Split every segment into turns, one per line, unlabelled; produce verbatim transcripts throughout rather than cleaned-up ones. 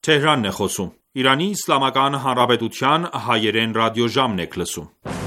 Թեհրանն է խոսում։ Իրանի Իսլամական Հանրապետության հայերեն ռադիոժամն եք լսում։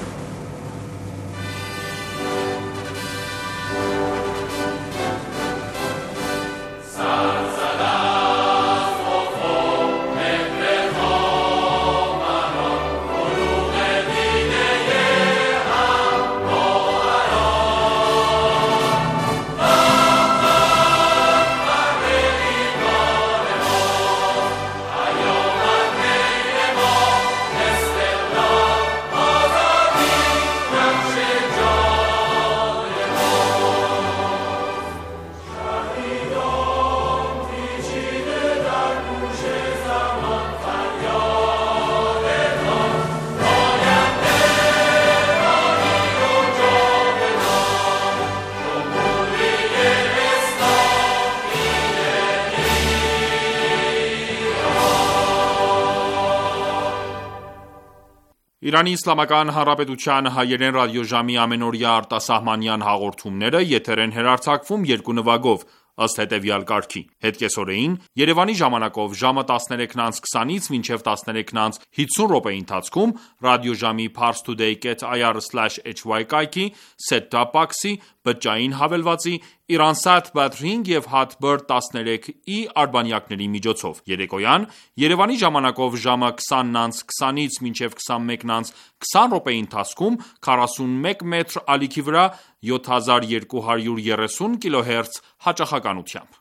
Իրանի Իսլամական Հանրապետության հայերեն ռադիոժամի ամենօրյա արտասահմանյան հաղորդումները եթեր են հեռարձակվում երկու նվագով, ըստ հետևյալ կարգի: Հետկեսօրեին Երևանի ժամանակով ժամը տասներեքն անց քսանից մինչև տասներեքն անց հիսուն րոպեի ընթացքում ռադիոժամի parstoday dot i r slash h y կայքի, set-top box-ի, բջջային հավելվածի, Iransat Badring և Hatbird տասներեք i արբանյակների միջոցով: Երեկոյան Երևանի ժամանակով ժամը քսանն անց քսանից մինչև քսանմեկն անց քսան րոպեի ընթացքում քառասունմեկ մետր ալիքի վրա յոթ հազար երկու հարյուր երեսուն կիլոհերց հաճախականությամբ։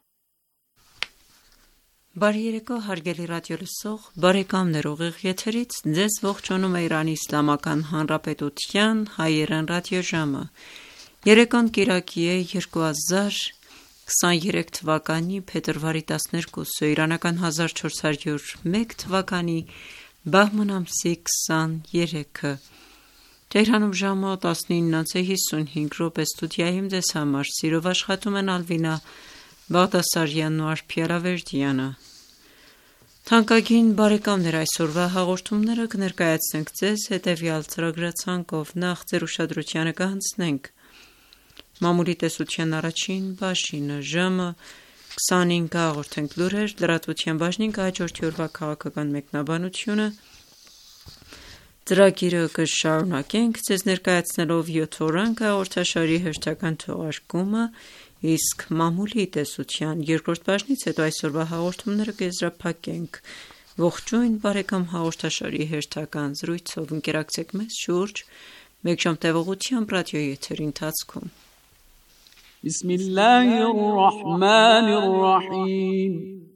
Բարի երեկո հարգելի ռադիոլսող բարեկամներ, ուղիղ եթերից ձեզ ողջունում է Իրանի Իսլամական Հանրապետության հայերեն ռադիոժամը։ Երեկոն կիրակի է երկու հազար քսաներեք թվականի փետրվարի տասներկուսը, իրանական հազար չորս հարյուր մեկ թվականի բահման ամսի քսաներեքը։ Թեհրանում ժամը տասնինն անց հիսունհինգ րոպե, ստուդիայում ձեզ համար սիրով աշխատում են Ալվինա Բաղդասարյանն ու Արփի Ալավերդյանը։ Թանկագին բարեկամներ, այսօրվա հաղորդումները կներկայացնենք ձեզ հետևյալ ծրագրացանկով: Նախ ձեր ուշադրությանը կհանձնենք մամուլի տեսության առաջին բաժինը, ժամը քսանինը հաղորդենք լուրեր, լրատվության բաժնին կհաջորդի օրվա քաղաքական մեկնաբանությունը, ծրագիրը կշարունակենք ձեզ ներկայացնելով յոթ օրանգ հաղորդաշարի հերթական թողարկումը, իսկ մամուլի տեսության երկրորդ բաժնից հետո այսօրվա հաղորդումները կեզրափակենք ողջույն բարեկամ հաղորդաշարի հերթական զրույցով։ Ընկերակցեք մեզ շուրջ մեկ ժամ տևողությամբ ռադիոյի եթերի ընթացքում։
بسم الله الرحمن الرحيم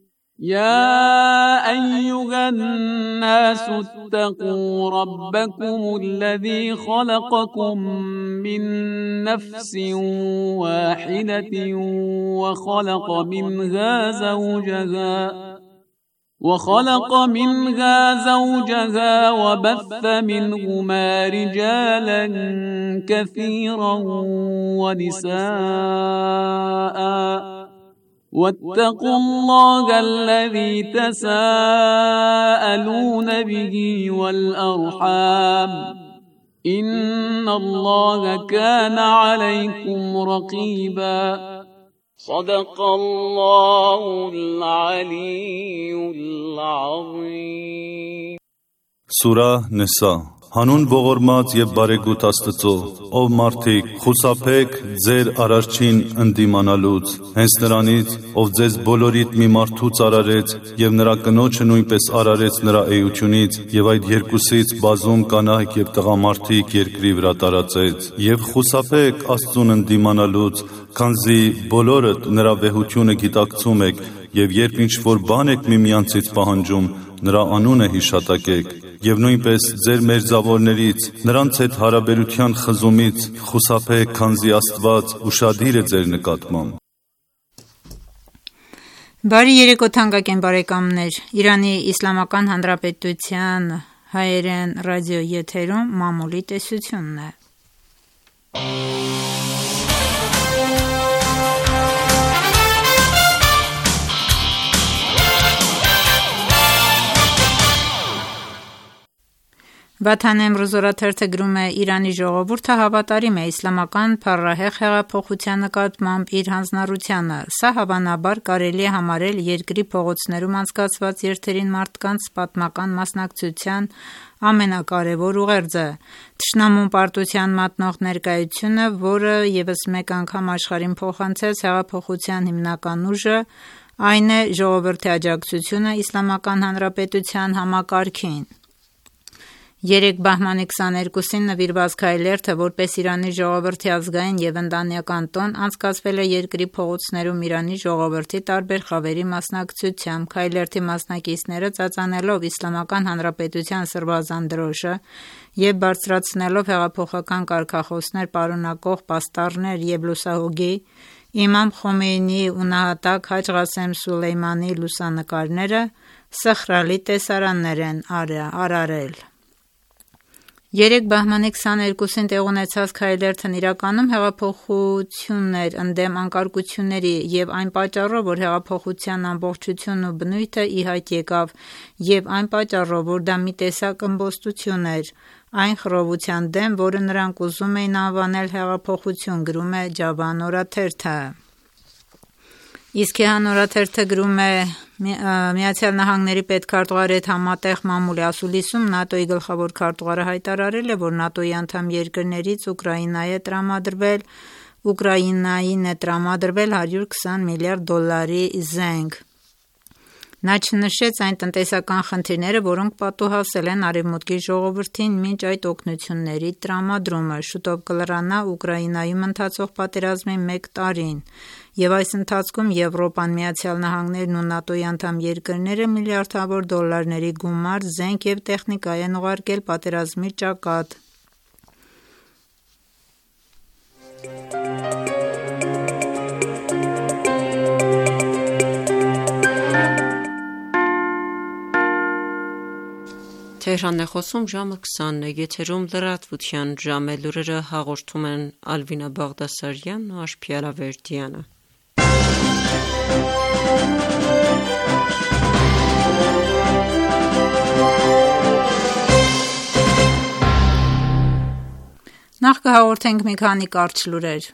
يا أيها الناس اتقوا ربكم الذي خلقكم من نفس واحدة وخلق منها زوجها وخلق منها زوجها وبث منهما رجالا كثيرا ونساء واتقوا الله الذي تساءلون به والأرحام إن الله كان عليكم رقيبا صدق الله العلي العظيم
Սուրահ Նեսա Հանուն ողորմած և բարեգութ Աստծո, ով մարդիկ, խուսափեք ձեր Արարչին ընդդիմանալուց, հենց նրանից, ով ձեզ բոլորիդ մի մարդուց արարեց և նրա կնոջը նույնպես արարեց նրա էությունից և այդ երկուսից բազում կանայք և տղամարդիկ երկրի վրա տարածեց, և խուսափեք Աստծուն ընդդիմանալուց, քանզի բոլորդ նրա վեհությունը գիտակցում եք և երբ ինչ-որ բան եք միմյանցից պահանջում, նրա անունը հիշատակեք և նույնպես ձեր մերձավորներից նրանց հետ հարաբերության խզումից խուսափեք, քանզի Աստված ուշադիր է ձեր նկատմամբ։
Բարի երեկո թանկագին բարեկամներ, Իրանի Իսլամական Հանրապետության հայերեն ռադիո եթերում մամուլի տեսությունն է։ Վաթանեմ Ռոզորաթերթը գրում է. Իրանի ժողովուրդը հավատարիմ է իսլամական փառահեղ հեղափոխության նկատմամբ իր հանձնառությանը։ Սա հավանաբար կարելի է համարել երկրի փողոցներում անցկացված երթերին մարդկանց պատմական մասնակցության ամենակարևոր ուղերձը։ Թշնամուն պարտության մատնող ներկայությունը, որը ևս մեկ անգամ աշխարհին փոխանցեց հեղափոխության հիմնական ուժը, այն է ժողովրդի աջակցությունը Իսլամական Հանրապետության համակարգին։ Երեկ բահմանի քսաներկուսին նվիրված քայլերթը, որպես Իրանի ժողովրդի ազգային և ընտանեկան տոն, անցկացվել է երկրի փողոցներում Իրանի ժողովրդի տարբեր խավերի մասնակցությամբ։ Քայլերթի մասնակիցները ծածանելով Իսլամական Հանրապետության սրբազան դրոշը և բարձրացնելով հեղափոխական կարգախոսներ պարունակող պաստառներ և լուսահոգի Իմամ Խոմեյնիի ու նահատակ Հաջ Ղասեմ Սուլեյմանի լուսանկարները սխրալի տեսարաններ են արարել։ Երեկ բահմանի քսաներկուսին տեղ ունեցած քայլերթն իրականում հեղափոխություններ ընդդեմ անկարգությունների և այն պատճառով, որ հեղափոխության ամբողջությունն ու բնույթը ի հայտ եկավ և այն պատճառով, որ դա մի տեսակ ըմբոստություն էր այն խռովության դեմ, որը նրանք ուզում էին անվանել հեղափոխություն, գրում է Ջավան օրաթերթը։ Իսկեհան օրաթերթը գրում է. Միացյալ Նահանգների պետքարտուղարի հետ համատեղ մամուլի ասուլիսում ՆԱՏՕ-ի գլխավոր քարտուղարը հայտարարել է, որ ՆԱՏՕ-ի անդամ երկրներից Ուկրաինայի է տրամադրվել Ուկրաինային է տրամադրվել հարյուր քսան միլիարդ դոլարի զենք։ Նա չնշեց այն տնտեսական խնդիրները, որոնք պատուհասել են Արևմուտքի ժողովրդին մինչ այդ օգնությունների տրամադրումը։ Շուտով կլրանա Ուկրաինայում ընթացող պատերազմի մեկ տարին, և այս ընթացքում Եվրոպան, Միացյալ Նահանգներն ու ՆԱՏՕ-ի անդամ երկրները միլիարդավոր դոլարների գումար, զենք և տեխնիկա են ուղարկել պատերազմի ճակատ։
Թեհրան է խոսում ժամը քսանն է, եթերում լրատվության ժամ է, լուրերը հաղորդում են Ալվինա Բաղդասարյանն ու Աշխիյար Ավերդյանը։
Նախ կհաղորդենք մի քանի կարճ լուրեր։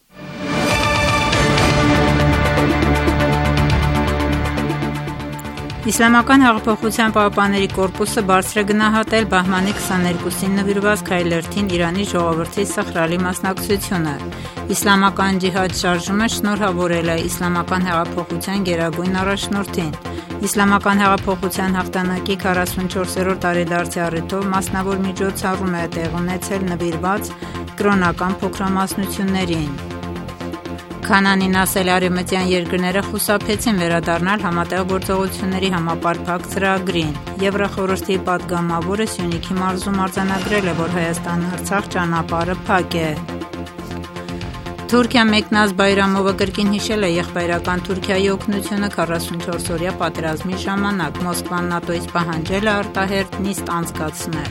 Իսլամական հեղափոխության պահապանների կորպուսը բարձր է գնահատել բահմանի քսաներկուսին նվիրված քայլերթին Իրանի ժողովրդի սխրալի մասնակցությունը։ Իսլամական ջիհադ շարժումը շնորհավորել է Իսլամական հեղափոխության գերագույն առաջնորդին։ Իսլամական հեղափոխության հաղթանակի քառասունչորսերորդ տարեդարձի առիթով մասնավոր միջոցառում է տեղի ունեցել նվիրված կրոնական փոքրամասնություններին։ Քանանին ասել արևմտյան երկրները խուսափեցին վերադառնալ համատեղ գործողությունների համապարփակ ծրագրին։ Եվրախորհրդի պատգամավորը Սյունիքի մարզում արձանագրել է, որ Հայաստան-Արցախ ճանապարհը փակ է։ Թուրքիան Մեկնազ Բայրամովը կրկին հիշել է եղբայրական Թուրքիայի օգնությունը քառասունչորսօրյա պատերազմի ժամանակ։ Մոսկվան ՆԱՏՕ-ից պահանջել է արտահերթ նիստ անցկացնել։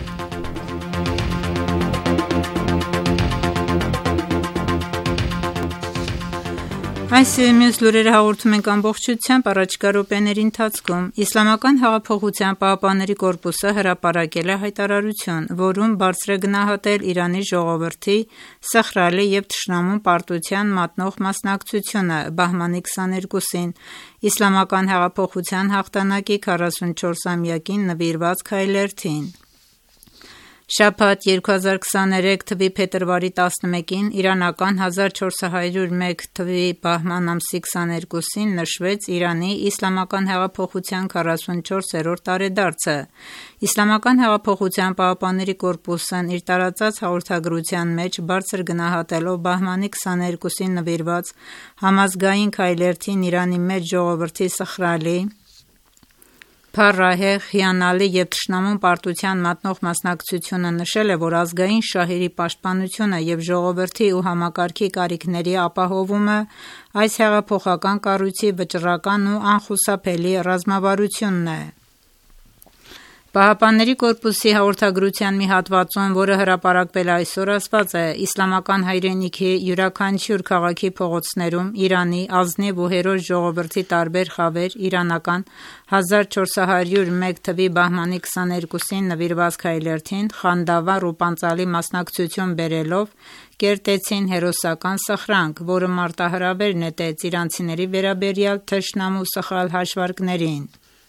Այս մյուս լուրերը հաղորդում ենք ամբողջությամբ առաջիկա րոպեների ընթացքում։ Իսլամական հեղափոխության պահապանների կորպուսը հրապարակել է հայտարարություն, որում բարձր է գնահատել Իրանի ժողովրդի սխրալի և թշնամուն պարտության մատնող մասնակցությունը բահմանի քսաներկուսին Իսլամական հեղափոխության հաղթանակի քառասունչորսամյակին նվիրված քայլերթին։ Շաբաթ երկու հազար քսաներեք թվականի փետրվարի տասնմեկին իրանական հազար չորս հարյուր մեկ թվականի բահման ամսի քսաներկուսին նշվեց Իրանի Իսլամական հեղափոխության քառասունչորսերորդ տարեդարձը։ Իսլամական հեղափոխության պահապանների կորպուսն իր տարածած հաղորդագրության մեջ բարձր գնահատելով բահմանի քսաներկուսին նվիրված համազգային քայլերթին Իրանի մեծ ժողովրդի սխրալի, փառահեղ, հիանալի և թշնամուն պարտության մատնող մասնակցությունը նշել է, որ ազգային շահերի պաշտպանությունը և ժողովրդի ու համակարգի կարիքների ապահովումը այս հեղափոխական կառույցի վճռական ու անխուսափելի ռազմավարությունն է։ Պահապանների կորպուսի հաղորդագրության մի հատվածում, որը հրապարակվել է այսօր, ասված է. «Իսլամական հայրենիքի յուրաքանչյուր քաղաքի փողոցներում Իրանի ազնիվ ու հերոս ժողովրդի տարբեր խավեր իրանական հազար չորս հարյուր մեկ թվականի բահմանի քսաներկուսին նվիրված քայլերթին խանդավառ ու պանծալի մասնակցություն բերելով կերտեցին հերոսական սխրանք, որը մարտահրավեր նետեց իրանցիների վերաբերյալ թշնամու սխալ հաշվարկներին»։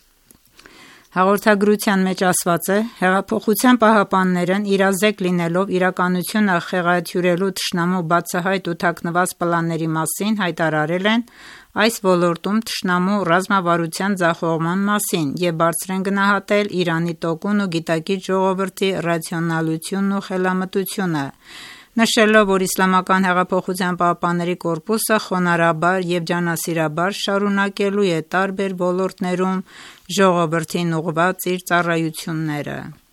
Հաղորդագրության մեջ ասված է. «Հեղափոխության պահապաններն իրազեկ լինելով իրականությունը խեղաթյուրելու թշնամու բացահայտ ու թաքնված պլանների մասին հայտարարել են այս ոլորտում թշնամու ռազմավարության ձախողման մասին և բարձր են գնահատել Իրանի տոկուն ու գիտակից ժողովրդի ռացիոնալությունն ու խելամտությունը, նշելով, որ Իսլամական հեղափոխության պահապանների կորպուսը խոնարհաբար և ջանասիրաբար շարունակելու է տարբեր ոլորտներում ժողովրդին ուղղված իր ծառայությունները»։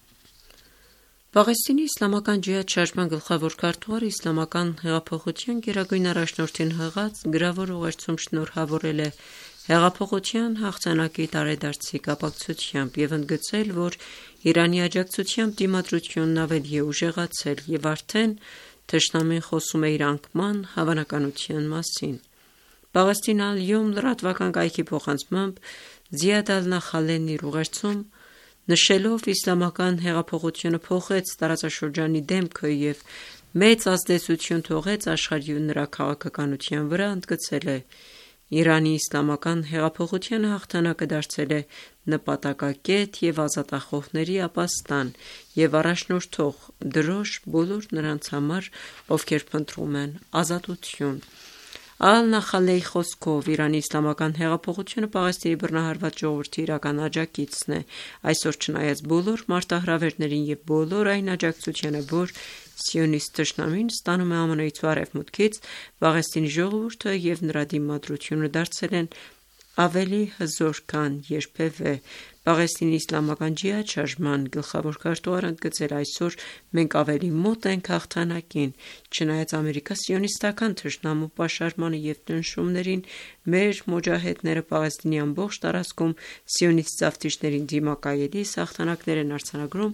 Պաղեստինի իսլամական ջիհադ շարժման գլխավոր քարտուղարը Իսլամական հեղափոխության գերագույն առաջնորդին հղած գրավոր ուղերձում շնորհավորել է հեղափոխության հաղթանակի տարեդարձի կապակցությամբ և ընդգծել, որ Իրանի աջակցությամբ դիմադրությունն ավելի է ուժեղացել և արդեն թշնամին խոսում է իր անկման հավանականության մասին։ Պաղեստին Ալ-Յոմ լրատվական կայքի փոխանցմամբ Զիադ Ալ-Նախալեն իր ուղերձում նշելով իսլամական հեղափոխությունը փոխեց տարածաշրջանի դեմքը և մեծ ազդեցություն թողեց աշխարհի ու նրա քաղաքականության վրա, ընդգծել է. «Իրանի իսլամական հեղափոխության հաղթանակը դարձել է նպատակակետ և ազատախոհների ապաստան և առաջնորդող դրոշ բոլոր նրանց համար, ովքեր փնտրում են ազատություն»։ Ալ-Նախալեի խոսքով Իրանի իսլամական հեղափոխությունը Պաղեստինի բռնահարված ժողովրդի իրական աջակիցն է։ Այսօր չնայած բոլոր մարտահրավերներին և բոլոր այն աջակցությանը, որ սիոնիստ թշնամին ստանում է ԱՄՆ-ից ու Արևմուտքից, Պաղեստինի ժողովուրդը և նրա դիմադրությունը դարձել են ավելի հզոր, քան երբևէ։ Պաղեստինի իսլամական ջիհադ շարժման գլխավոր քարտուղարը ընդգծել է. «Այսօր մենք ավելի մոտ ենք հաղթանակին։ Չնայած ամերիկա-սիոնիստական թշնամու պաշարմանը և ճնշումներին, մեր մոջահեդները Պաղեստինի ամբողջ տարածքում սիոնիստ զավթիչներին դիմակայելիս հաղթանակներ են արձանագրում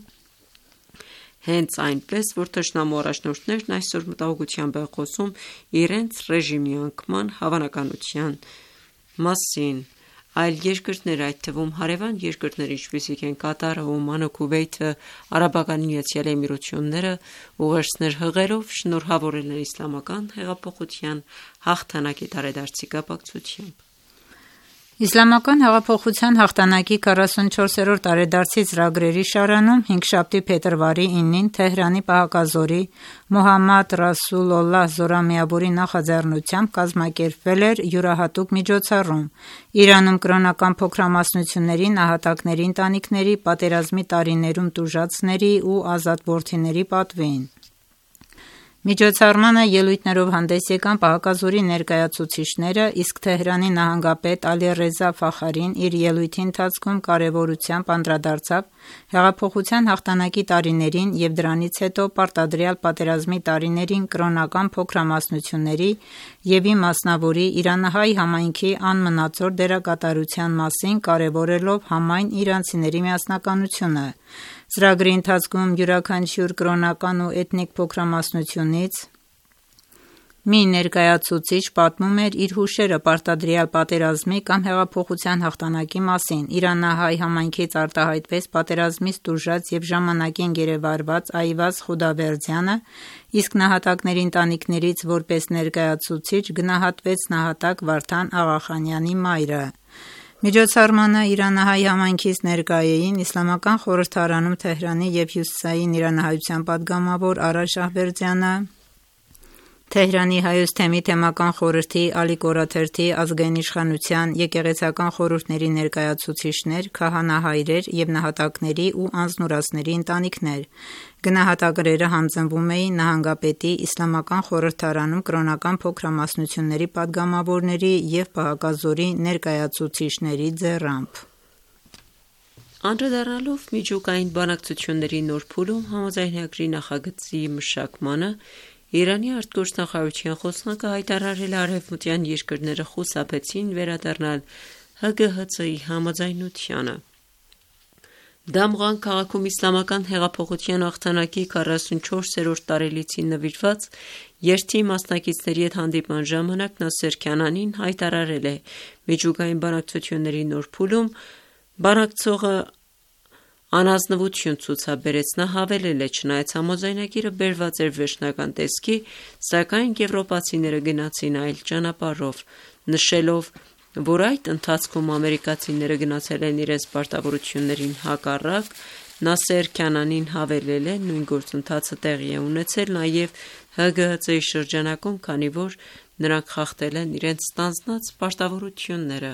հենց այնպես, որ թշնամու առաջնորդներն այսօր մտահոգությամբ են խոսում իրենց ռեժիմի անկման հավանականության մասին։ Այլ երկրներ, այդ թվում հարևան երկրներ, ինչպիսիք են Կատարը, Օմանը, Քուվեյթը, Արաբական Միացյալ Էմիրությունները, ուղերձներ հղելով շնորհավորել են Իսլամական հեղափոխության հաղթանակի տարեդարձի կապակցությամբ։
Իսլամական հեղափոխության հաղթանակի քառասունչորսերորդ տարեդարձի ծրագրերի շարանում հինգշաբթի փետրվարի ինին Թեհրանի պահակազորի Մոհամմադ Ռասուլոլլահ զորամիավորի նախաձեռնությամբ կազմակերպվել էր յուրահատուկ միջոցառում Իրանում կրոնական փոքրամասնությունների, նահատակների ընտանիքների, պատերազմի տարիներում տուժածների ու ազատ որդիների պատվին։ Միջոցառմանը ելույթներով հանդես եկան պահակազորի ներկայացուցիչները, իսկ Թեհրանի նահանգապետ Ալիռեզա Ֆախարին իր ելույթի ընթացքում կարևորությամբ անդրադարձավ հեղափոխության հաղթանակի տարիներին և դրանից հետո պարտադրյալ պատերազմի տարիներին կրոնական փոքրամասնությունների և ի մասնավորի իրանահայ համայնքի անմնացորդ դերակատարության մասին, կարևորելով համայն իրանցիների միասնականությունը։ Ծրագրի ընթացքում յուրաքանչյուր կրոնական ու էթնիկ փոքրամասնությունից մի ներկայացուցիչ պատմում էր իր հուշերը պարտադրյալ պատերազմի կամ հեղափոխության հաղթանակի մասին։ Իրանահայ համայնքից արտահայտվեց պատերազմից տուժած և ժամանակին գերեվարված Այվազ Խուդավերդյանը, իսկ նահատակների ընտանիքներից որպես ներկայացուցիչ գնահատվեց նահատակ Վարդան Աղախանյանի մայրը։ Միջոցառմանը իրանահայ համայնքից ներկա էին Իսլամական խորհրդարանում Թեհրանի և հյուսիսային իրանահայության պատգամավոր Արա Շահվերդյանը, Թեհրանի Հայոց թեմի թեմական խորհրդի, Ալի Կորաթերթի, Ազգային իշխանության, եկեղեցական խորհուրդների ներկայացուցիչներ, քահանահայրեր և նահատակների ու անձնուրացների ընտանիքներ։ Գնահատագրերը հանձնվում էին նահանգապետի, Իսլամական խորհրդարանում կրոնական փոքրամասնությունների պատգամավորների և պահակազորի ներկայացուցիչների ձեռամբ։
Անդրադառնալով միջուկային բանակցությունների նոր փուլում համաձայնագրի նախագծի մշակմանը, Իրանի արտգործնախարարության խոսնակը հայտարարել է արևմտյան երկրները խուսափեցին վերադառնալ Հ G H C-ի համաձայնությանը։ Դամղան քաղաքում իսլամական հեղափոխության հաղթանակի քառասունչորսերորդ տարելիցին նվիրված երթի մասնակիցների հետ հանդիպման ժամանակ Նասեր Քանանին հայտարարել է. միջուկային բանակցությունների նոր փուլում բանակցողը անազնվություն ցուցաբերեց, նա հավելել է. չնայած համաձայնագիրը բերված էր վերջնական տեսքի, սակայն եվրոպացիները գնացին այլ ճանապարհով, նշելով, որ այդ ընթացքում ամերիկացիները գնացել են իրենց պարտավորություններին հակառակ, Նասեր Քանանին հավելել է. նույն գործընթացը տեղի է ունեցել նաև Հ Գ Հ Ց-ի շրջանակում, քանի որ նրանք խախտել են իրենց ստանձնած պարտավորությունները։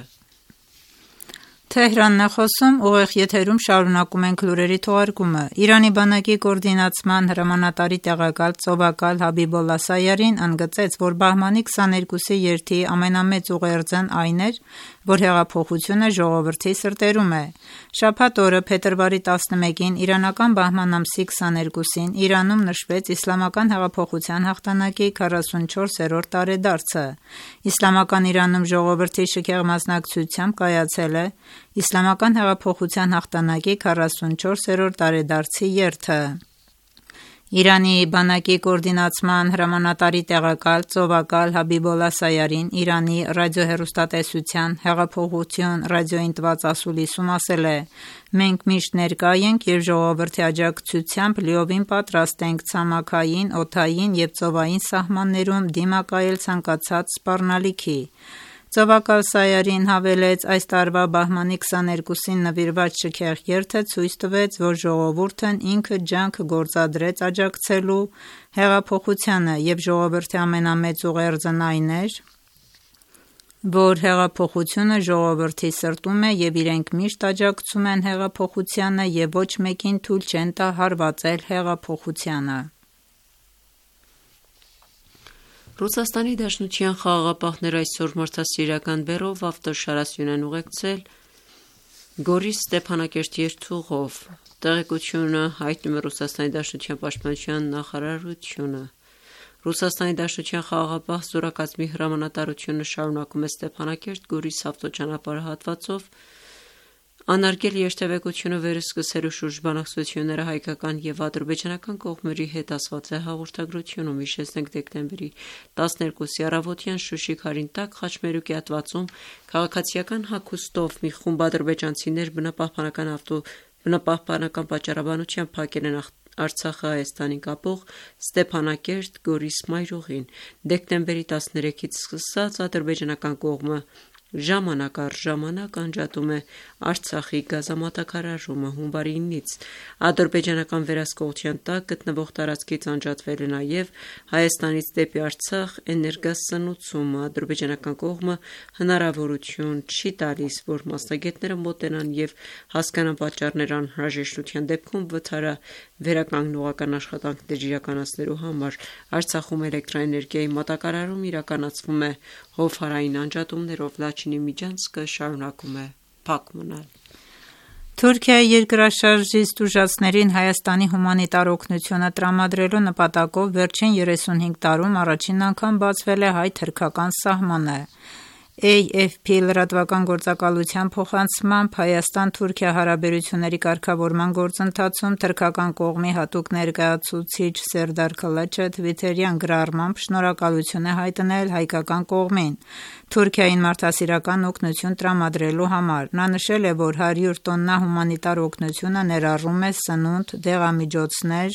Թեհրանն է խոսում, ուղիղ եթերում շարունակում ենք լուրերի թողարկումը։ Իրանի բանակի կոորդինացման հրամանատարի տեղակալ ծովակալ Հաբիբոլլա Սայարին ընդգծեց, որ բահմանի քսաներկուսի երթի ամենամեծ ուղերձն այն էր, որ հեղափոխությունը ժողովրդի սրտերում է։ Շաբաթ օրը փետրվարի տասնմեկին իրանական բահման ամսի քսաներկուսին Իրանում նշվեց իսլամական հեղափոխության հաղթանակի քառասունչորսերորդ տարեդարձը։ Իսլամական Իրանում ժողովրդի շքեղ մասնակցությամբ կայացել է Իսլամական հեղափոխության հաղթանակի քառասունչորսերորդ տարեդարձի երթը։ Իրանի բանակի կոորդինացման հրամանատարի տեղակալ ծովակալ Հաբիբոլլա Սայարին Իրանի ռադիոհեռուստատեսության հեղափոխություն ռադիոյին տված ասուլիսում ասել է. մենք միշտ ներկա ենք և ժողովրդի աջակցությամբ լիովին պատրաստ ենք ցամաքային, օդային և ծովային սահմաններում դիմակայել ցանկացած սպառնալիքի։ Ծովակալ Սայարին հավելեց. այս տարվա բահմանի քսաներկուսին նվիրված շքեղ երթը ցույց տվեց, որ ժողովուրդն ինքը ջանք գործադրեց աջակցելու հեղափոխությանը և ժողովրդի ամենամեծ ուղերձն այն էր, որ հեղափոխությունը ժողովրդի սրտում է և իրենք միշտ աջակցում են հեղափոխությանը և ոչ մեկին թույլ չեն տա հարվածել հեղափոխությանը։
Ռուսաստանի Դաշնության խաղաղապահները այսօր մարդասիրական բեռով ավտոշարասյուն են ուղեկցել Գորիս Ստեփանակերտ երթուղով։ Տեղեկությունը հայտնում է Ռուսաստանի Դաշնության պաշտպանության նախարարությունը։ Ռուսաստանի Դաշնության խաղաղապահ զորակազմի հրամանատարությունը շարունակում է Ստեփանակերտ Գորիս ավտոճանապարհատվածով անարգել երթևեկությունը վերսկսելու շուրջ բանակցությունները հայկական և ադրբեջանական կողմերի հետ ասված է հաղորդագրությունում։ Հիշեցնենք դեկտեմբերի տասներկուսի առավոտյան Շուշի Քարինտակ խաչմերուկի հատվածում քաղաքացիական հագուստով մի խումբ ադրբեջանցիներ բնապահպանական ավտո բնապահպանական պատճառաբանությամբ փակել են Արցախը Հայաստանին կապող Ստեփանակերտ Գորիս մայրուղին։ Դեկտեմբերի տասներեքից սկսած ադրբեջանական կողմը ժամանակ առ ժամանակ անջատում է Արցախի գազամատակարարումը։ Հունվարի ինից ադրբեջանական վերահսկողության տակ գտնվող տարածքից անջատվել է նաև Հայաստանից դեպի Արցախ էներգասնուցումը։ Ադրբեջանական կողմը հնարավորություն չի տալիս, որ մասնագետները մոտենան և հասկանան պատճառները անհրաժեշտության դեպքում վթարավերականգնողական աշխատանքներ իրականացնելու համար։ Արցախում էլեկտրաէներգիայի մատակարարում իրականացվում է հովհարային անջատումներով։ Լաչինի Միջանցքը շարունակում է փակ մնալ։
Թուրքիայի երկրաշարժից տուժածներին Հայաստանի հումանիտար օգնությունը տրամադրելու նպատակով վերջին երեսունհինգ տարում առաջին անգամ բացվել է հայ-թուրքական սահմանը։ A F P լրատվական գործակալության փոխանցմամբ Հայաստան-Թուրքիա հարաբերությունների կարգավորման գործընթացում թուրքական կողմի հատուկ ներկայացուցիչ Սերդար Քլեչը թվիթերյան գրառմամբ շնորհակալություն է հայտնել հայկական կողմին Թուրքիային մարդասիրական օգնություն տրամադրելու համար։ Նա նշել է, որ հարյուր տոննա հումանիտար օգնությունը ներառում է սնունդ, դեղամիջոցներ,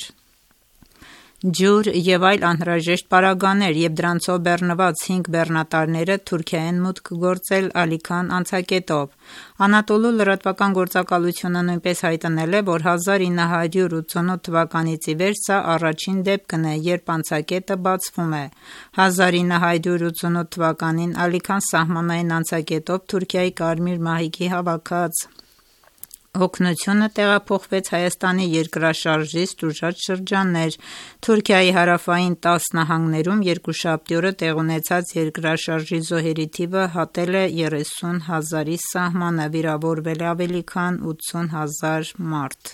ջուր և այլ անհրաժեշտ պարագաներ և դրանցով բեռնված հինգ բեռնատարները Թուրքիա են մուտք գործել Ալիքան անցակետով։ Անատոլու լրատվական գործակալությունը նույնպես հայտնել է, որ հազար ինը հարյուր ութսունութ թվականից ի վեր սա առաջին դեպքն է, երբ անցակետը բացվում է։ հազար ինը հարյուր ութսունութ թվականին Ալիքան սահմանային անցակետով Թուրքիայի Կարմիր մահիկի հավաքած օգնությունը տեղափոխվեց Հայաստանի երկրաշարժից տուժած շրջաններ։ Թուրքիայի հարավային տաս նահանգներում երկուշաբթի օրը տեղի ունեցած երկրաշարժի զոհերի թիվը հատել է երեսուն հազարի սահմանը, վիրավորվել է ավելի քան ութսուն հազար մարդ։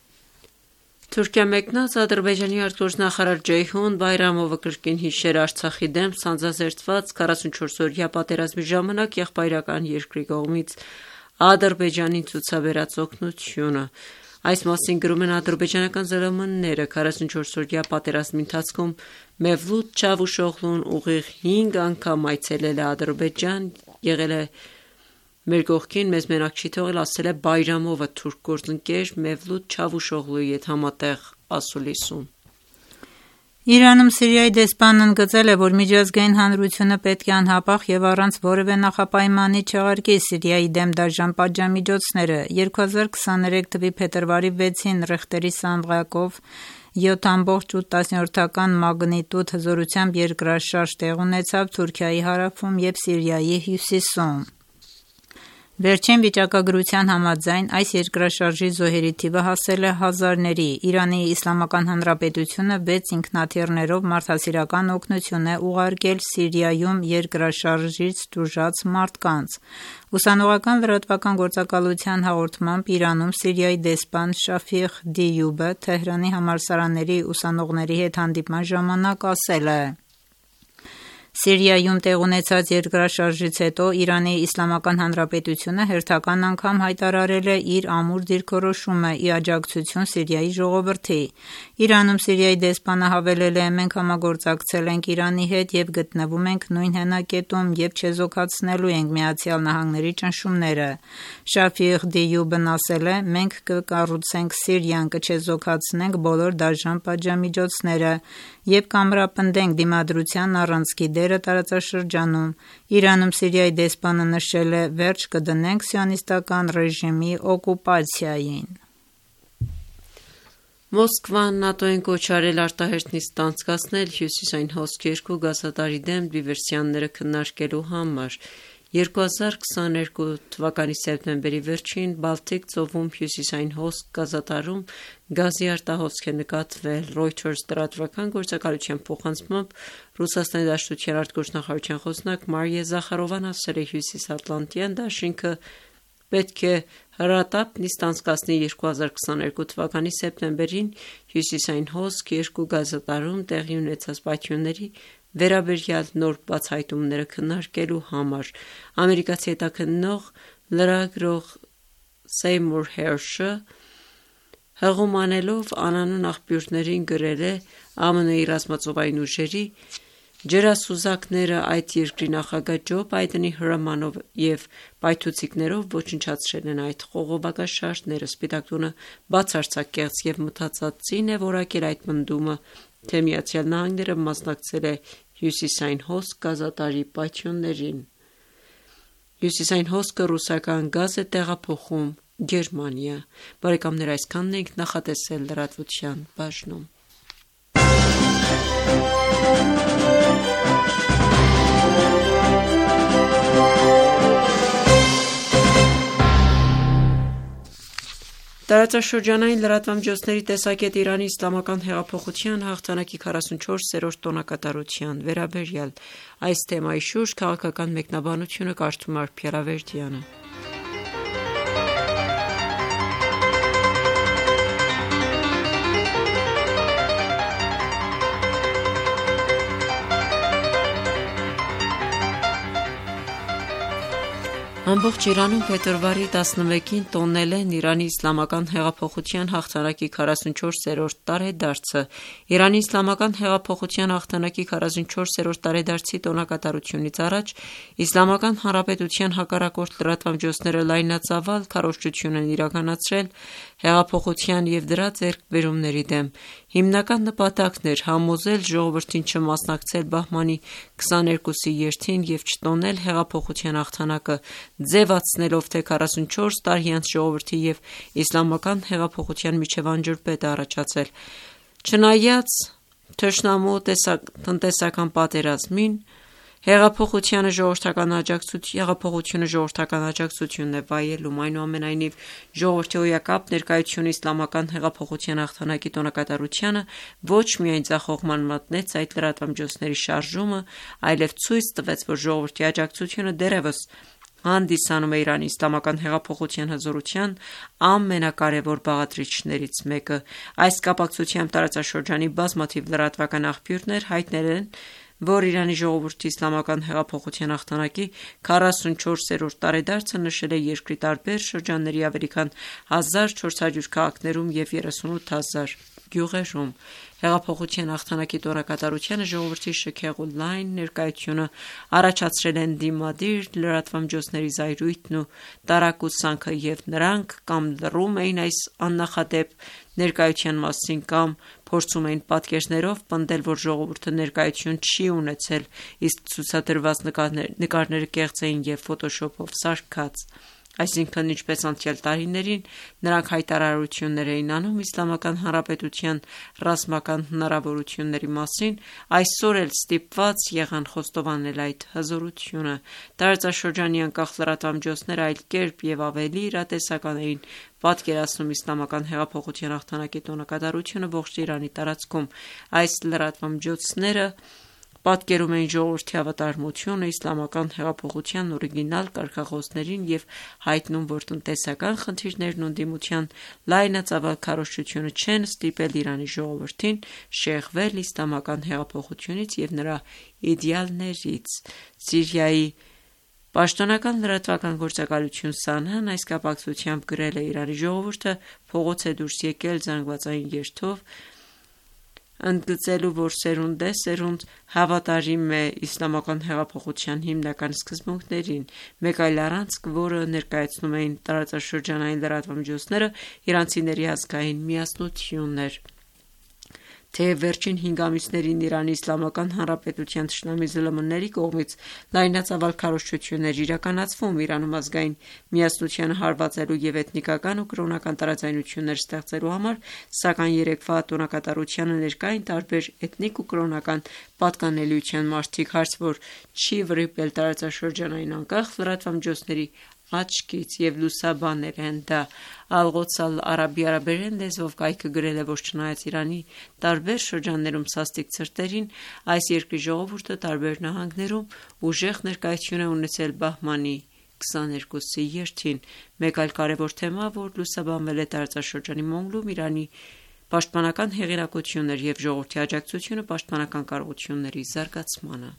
Թուրքիա մեկնած Ադրբեջանի արտգործնախարար Ջեյհուն Բայրամովը կրկին հիշեր Արցախի դեմ սանձազերծված քառասունչորսօրյա պատերազմի ժամանակ եղբայրական երկրի կողմից Ադրբեջանին ցուցաբերած օգնությունը։ Այս մասին գրում են ադրբեջանական ԶԼՄ-ները քառասունչորսօրյա պատերազմի ընթացքում Մևլութ Չավուշօղլուն ուղիղ հինգ անգամ այցելել է Ադրբեջան, եղել է մեր կողքին, մեզ մենակ չի թողել, ասել է Բայրամովը թուրք գործընկեր Մևլութ Չավուշօղլուի հետ համատեղ ասուլիսում։
Իրանում Սիրիայի դեսպանն ընդգծել է, որ միջազգային հանրությունը պետք է անհապաղ եւ առանց որևէ նախապայմանի չեղարկի Սիրիայի դեմ դաժան պատժամիջոցները։ երկու հազար քսաներեք թվականի փետրվարի վեցին Ռիխտերի սանդղակով յոթ տասնյոթ տասնորդական մագնիտուդ հզորությամբ երկրաշարժ տեղ ունեցավ Թուրքիայի հարավում եւ Սիրիայի հյուսիսում։ Վերջին վիճակագրության համաձայն այս երկրաշարժի զոհերի թիվը հասել է հազարների։ Իրանի Իսլամական Հանրապետությունը վեց ինքնաթիռներով մարդասիրական օգնություն է ուղարկել Սիրիայում երկրաշարժից տուժած մարդկանց։ Ուսանողական լրատվական գործակալության հաղորդմամբ Իրանում Սիրիայի դեսպան Շաֆիղ Դիյուբը Թեհրանի համալսարանների ուսանողների հետ հանդիպման ժամանակ ասել է. Սիրիայում տեղ ունեցած երկրաշարժից հետո Իրանի Իսլամական Հանրապետությունը հերթական անգամ հայտարարել է իր ամուր դիրքորոշումը ի աջակցություն Սիրիայի ժողովրդի։ Իրանում Սիրիայի դեսպանը հավելել է. մենք համագործակցել ենք Իրանի հետ եւ գտնվում ենք նույն հենակետում եւ չեզոքացնելու ենք Միացյալ Նահանգների ճնշումները։ Շաֆիղ Դիյուբն ասել է. մենք կկառուցենք Սիրիան, կչեզոքացնենք բոլոր դաժան պատժամիջոցները եւ կամրապնդենք դիմադրության առանցքի դերը տարածաշրջանում։ Իրանում Սիրիայի դեսպանը նշել է. վերջ կդնենք սիոնիստական ռեժիմի օկուպացիային։
Մոսկվան ՆԱՏՕ-ին կոչ արել արտահերթ նիստ անցկացնել Հյուսիսային հոսք երկու գազադարի դեմ դիվերսիաները քննարկելու համար։ երկու հազար քսաներկու թվականի սեպտեմբերի վերջին Բալտիկ ծովում Հյուսիսային հոսք գազատարում գազի արտահոսք է նկատվել։ Reuters լրատվական գործակալության փոխանցմամբ Ռուսաստանի Դաշնության արտգործնախարարության խոսնակ Մարիա Զախարովան ասել է Հյուսիսատլանտյան դաշինքը պետք է հրատապ նիստ անցկացնի երկու հազար քսաներկու թվականի սեպտեմբերին Հյուսիսային հոսք երկու գազատարում տեղի ունեցած պայթյունների վերաբերյալ նոր բացահայտումները քննարկելու համար։ Ամերիկացի հետաքննող լրագրող Սեյմուր Հերշը հղում անելով անանուն աղբյուրներին գրել է ԱՄՆ-ի ռազմածովային ուժերի ջրասուզակները այդ երկրի նախագահ Ջո Բայդենի հրամանով եւ պայթուցիկներով ոչնչացրել են այդ խողովակաշարժները։ Սպիտակ տունը բացարձակ կեղծ եւ մտածածին է որակել այդ պնդումը, թե Միացյալ Նահանգները մասնակցել է Հյուսիսային հոսք գազատարի պայթյուններին։ Հյուսիսային հոսքը ռուսական գազ է տեղափոխում Գերմանիա։ Բարեկամներ, այսքանն ենք նախատեսել լրատվության բաժնում։ Տարածաշրջանային լրատվամիջոցների տեսակետ Իրանի Իսլամական հեղափոխության հաղթանակի քառասունչորսերորդ տոնակատարության վերաբերյալ այս թեմայի շուրջ քաղաքական մեկնաբանությունը կարդում է Արփիա Լավերդյանը։ Ամբողջ Իրանում փետրվարի տասնմեկին տոնել են Իրանի Իսլամական հեղափոխության հաղթանակի քառասունչորսերորդ տարեդարձը։ Իրանի Իսլամական հեղափոխության հաղթանակի քառասունչորսերորդ տարեդարձի տոնակատարությունից առաջ Իսլամական Հանրապետության հակառակորդ լրատվամիջոցները լայնածավալ քարոզչություն են իրականացրել հեղափոխության եւ դրա ձեռքբերումների դեմ։ Հիմնական նպատակն էր համոզել ժողովրդին չմասնակցել բահմանի քսաներկուսի երթին եւ չտոնել հեղափոխության հաղթանակը, ձևացնելով, թե քառասունչորս տարի անց ժողովրդի եւ իսլամական հեղափոխության միջև անջրպետ է առաջացել։ Չնայած թշնամու տնտեսական պատերազմին, հեղափոխությանը ժողովրդական աջակցություն, հեղափոխությունը ժողովրդական աջակցությունն է վայելում, այնուամենայնիվ ժողովրդի հոյակապ ներկայությունը իսլամական հեղափոխության հաղթանակի տոնակատարությանը ոչ միայն ձախողման մատնեց այդ լրատվամիջոցների շարժումը, այլև ցույց տվեց, որ ժողովրդի աջակցությունը դեռևս հանդիսանում է Իրանի իսլամական հեղափոխության հզորության ամենակարևոր բաղադրիչներից մեկը։ Այս կապակցությամբ տարածաշրջանի բազմաթիվ լրատվական աղբյուրներ հայտնել են, որ Իրանի ժողովրդի իսլամական հեղափոխության հաղթանակի քառասունչորսերորդ տարեդարձը նշել է երկրի տարբեր շրջանների ավելի քան հազար չորս հարյուր քաղաքներում և երեսունութ հազար գյուղերում։ Հեղափոխության հաղթանակի տոնակատարությանը ժողովրդի շքեղ ու լայն ներկայությունը առաջացրել են դիմադիր լրատվամիջոցների զայրույթն ու տարակուսանքը, և նրանք կամ լռում էին այս աննախադեպ ներկայության մասին, կամ փորձում էին պատկերներով պնդել, որ ժողովուրդը ներկայություն չի ունեցել, իսկ ցուցադրված նկարները կեղծ էին և ֆոտոշոփով սարքած։ Այսինքն, ինչպես անցյալ տարիներին, նրանք հայտարարություններ էին անում Իսլամական Հանրապետության ռազմական հնարավորությունների մասին, այսօր էլ ստիպված եղան խոստովանել այդ հզորությունը։ Տարածաշրջանի անկախ լրատվամիջոցները այլ կերպ և ավելի իրատեսական էին պատկերացնում Իսլամական հեղափոխության հաղթանակի տոնակատարությունը ողջ Իրանի տարածքում։ Այս լրատվամիջոցները պատկերում էին ժողովրդի ավատարմությունը իսլամական հեղափոխության օրիգինալ կարգախոսներին և հայտնում, որ տնտեսական խնդիրներն ու ընդդիմության լայնածավալ քարոզչությունը չեն ստիպել Իրանի ժողովրդին շեղվել իսլամական հեղափոխությունից և նրա իդեալներից։ Սիրիայի պաշտոնական լրատվական գործակալություն ՍԱՆՀ-ն այս կապակցությամբ գրել է. «Իրանի ժողովուրդը փողոց է դուրս եկել զանգվածային երթով, ընդգծելու, որ սերունդեսերունդ հավատարիմ է իսլամական հեղափոխության հիմնական սկզբունքներին»։ Մեկ այլ առանցք, որը ներկայացնում էին տարածաշրջանային լրատվամիջոցները, իրանցիների ազգային միասնությունն էր։ Թեև վերջին հինգ ամիսներին Իրանի Իսլամական Հանրապետության թշնամի զլմ ների կողմից լայնածավալ քարոզչություններ իրականացվում Իրանում ազգային միասնությանը հարվածելու և էթնիկական ու կրոնական տարաձայնություններ ստեղծելու համար, սակայն երեկվա տոնակատարությանը ներկա էին տարբեր էթնիկ ու կրոնական պատկանելիության մարդիկ, հարց, որ չի վրիպել տարածաշրջանային անկախ լրատվամիջոցների աչքից, և լուսաբանել են դա։ Ալ-Ղոդս Ալ-Արաբի արաբերեն լեզվով կայքը գրել է, որ չնայած Իրանի տարբեր շրջաններում սաստիկ ցրտերին, այս երկրի ժողովուրդը տարբեր նահանգներում ուժեղ ներկայություն է ունեցել բահմանի քսաներկուսի երթին։ Մեկ այլ կարևոր թեմա, որ լուսաբանվել է տարածաշրջանի մոմլում, Իրանի պաշտպանական հեղինակությունն էր և ժողովրդի աջակցությունը պաշտպանական կարողությունների զարգացմանը։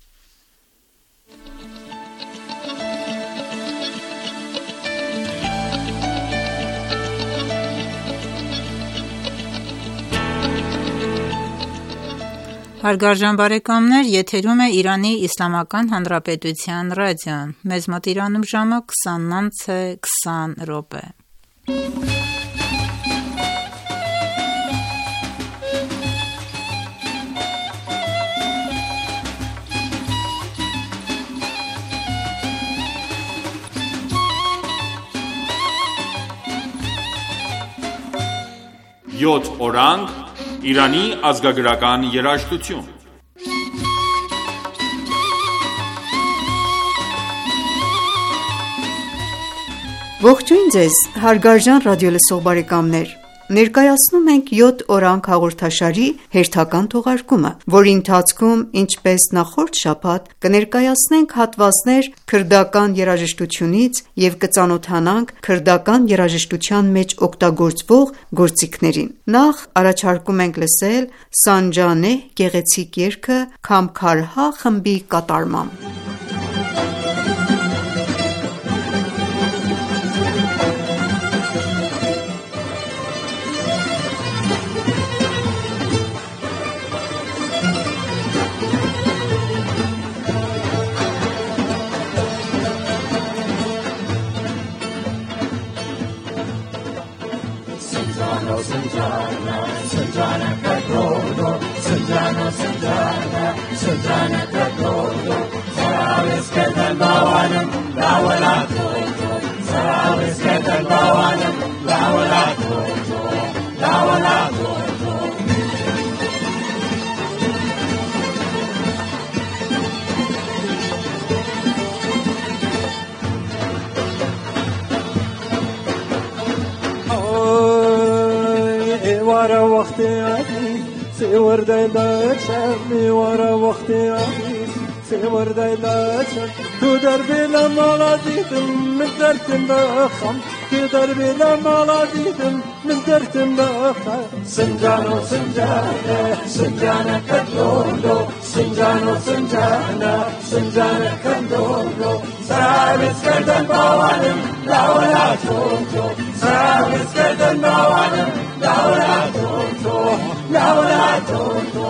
Հարգարժան բարեկամներ, եթերում է Իրանի Իսլամական Հանրապետության ռադիոն։ Մեզ մոտ Իրանում ժամը քսանն անց է քսան րոպե։
Յոթ օրանգ Իրանի ազգագրական երաժշտություն։
Ողջույն ձեզ, հարգարժան ռադիոլսող բարեկամներ։ Ներկայացնում ենք յոթ օրանգ հաղորդաշարի հերթական թողարկումը, որի ընթացքում, ինչպես նախորդ շաբաթ, կներկայացնենք հատվածներ քրդական երաժշտությունից և կծանոթանանք քրդական երաժշտության մեջ օգտագործվող գործիքներին։ Նախ առաջարկում ենք լսել Սանջանեհ գեղեցիկ երգը Քամքարհա խմբի կատարմամբ։
Sanjana, Sanjana Kagodo, Sanjana, Sanjana, Sanjana Kagodo, Sarawis Kedan Bawanam, Lawala Toto, Sarawis Kedan Bawanam, Lawala Toto, Lawala Toto. ورا وقت عزيز سي ورد داك شامي ورا وقت عزيز سوردي لاشم تو دربي لما لازيدم من درتم بخم تو دربي لما لازيدم من درتم بخم سنجانو سنجانة سنجانة كدلولو سنجانو سنجانة سنجانة كدلولو سرابس كردن باوانم لا ولا توتو سرابس كردن باوانم لا ولا توتو لا ولا توتو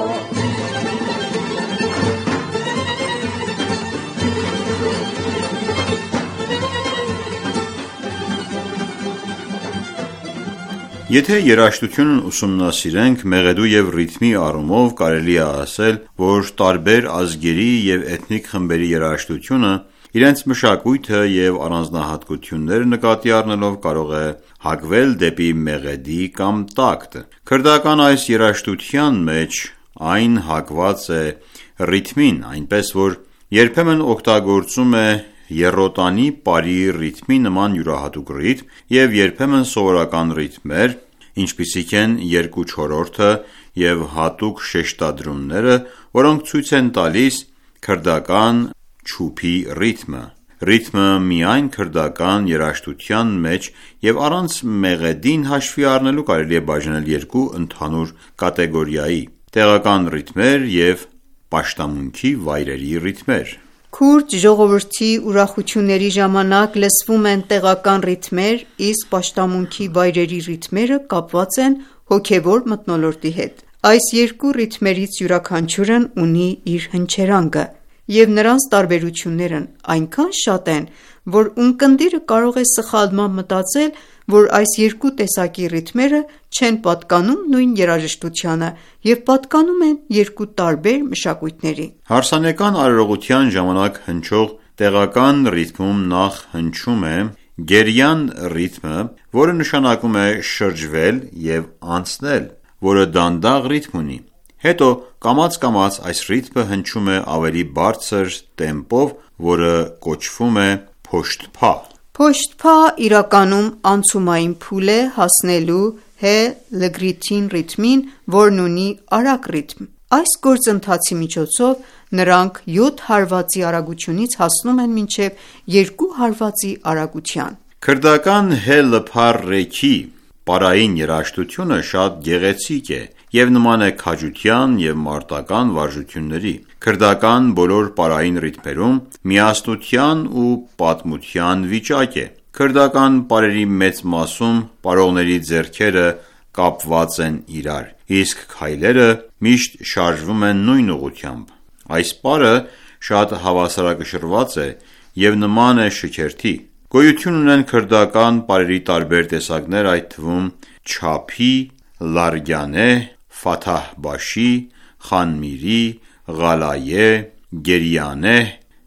Եթե երաժշտությունն ուսումնասիրենք մեղեդու եւ ռիթմի առումով, կարելի է ասել, որ տարբեր ազգերի եւ էթնիկ խմբերի երաժշտությունը իրենց մշակույթը եւ առանձնահատկությունները նկատի առնելով կարող է հակվել դեպի մեղեդի կամ տակտ։ Քրդական այս երաժշտության մեջ այն հակված է ռիթմին, այնպես որ երբեմն օգտագործում է եռոտանի պարի ռիթմի նման յուրահատուկ ռիթմ եւ երբեմն սովորական ռիթմեր, ինչպիսիք են երկու չորրորդը եւ հատուկ շեշտադրումները, որոնք ցույց են տալիս քրդական չուփի ռիթմը։ Ռիթմը միայն քրդական երաժշտության մեջ եւ առանց մեղեդին հաշվի առնելու կարելի է բաժանել երկու ընդհանուր կատեգորիայի՝ տեղական ռիթմեր եւ պաշտամունքի վայրերի ռիթմեր։
Քուրդ ժողովրդի ուրախությունների ժամանակ լսվում են տեղական ռիթմեր, իսկ պաշտամունքի վայրերի ռիթմերը կապված են հոգևոր մթնոլորտի հետ։ Այս երկու ռիթմերից յուրաքանչյուրն ունի իր հնչերանգը, եւ նրանց տարբերություններն այնքան շատ են, որ ունկնդիրը կարող է սխալմամբ մտածել, որ այս երկու տեսակի ռիթմերը չեն պատկանում նույն երաժշտությանը եւ պատկանում են երկու տարբեր մշակույթների։
Հարսանեկան արարողության ժամանակ հնչող տեղական ռիթմում նախ հնչում է գերյան ռիթմը, որը նշանակում է շրջվել եւ անցնել, որը դանդաղ ռիթմ ունի։ Հետո կամաց-կամաց այս ռիթմը հնչում է ավելի բարձր տեմպով, որը կոչվում է փոշտփա։
Փոշտփա իրականում անցումային փուլ է հասնելու հե լգրիթին ռիթմին, որն ունի արագ ռիթմ։ Այս գործընթացի միջոցով նրանք յոթ հարվածի արագությունից հասնում են մինչև երկու հարվածի արագության։
Քրդական հե լփար ռեքի պարային երաժշտությունը շատ գեղեցիկ է եւ նման է քաջության եւ մարտական վարժությունների։ Քրդական բոլոր պարային ռիթմերում միասնության ու պատմության վիճակ է։ Քրդական պարերի մեծ մասում պարողների ձեռքերը կապված են իրար, իսկ քայլերը միշտ շարժվում են նույն ուղղությամբ։ Այս պարը շատ հավասարակշռված է եւ նման է շքերթի։ Գոյություն ունեն քրդական պարերի տարբեր տեսակներ, այդ թվում չափի, լարգյանե, ֆաթահբաշի, խանմիրի, ղալայե, գերյանե,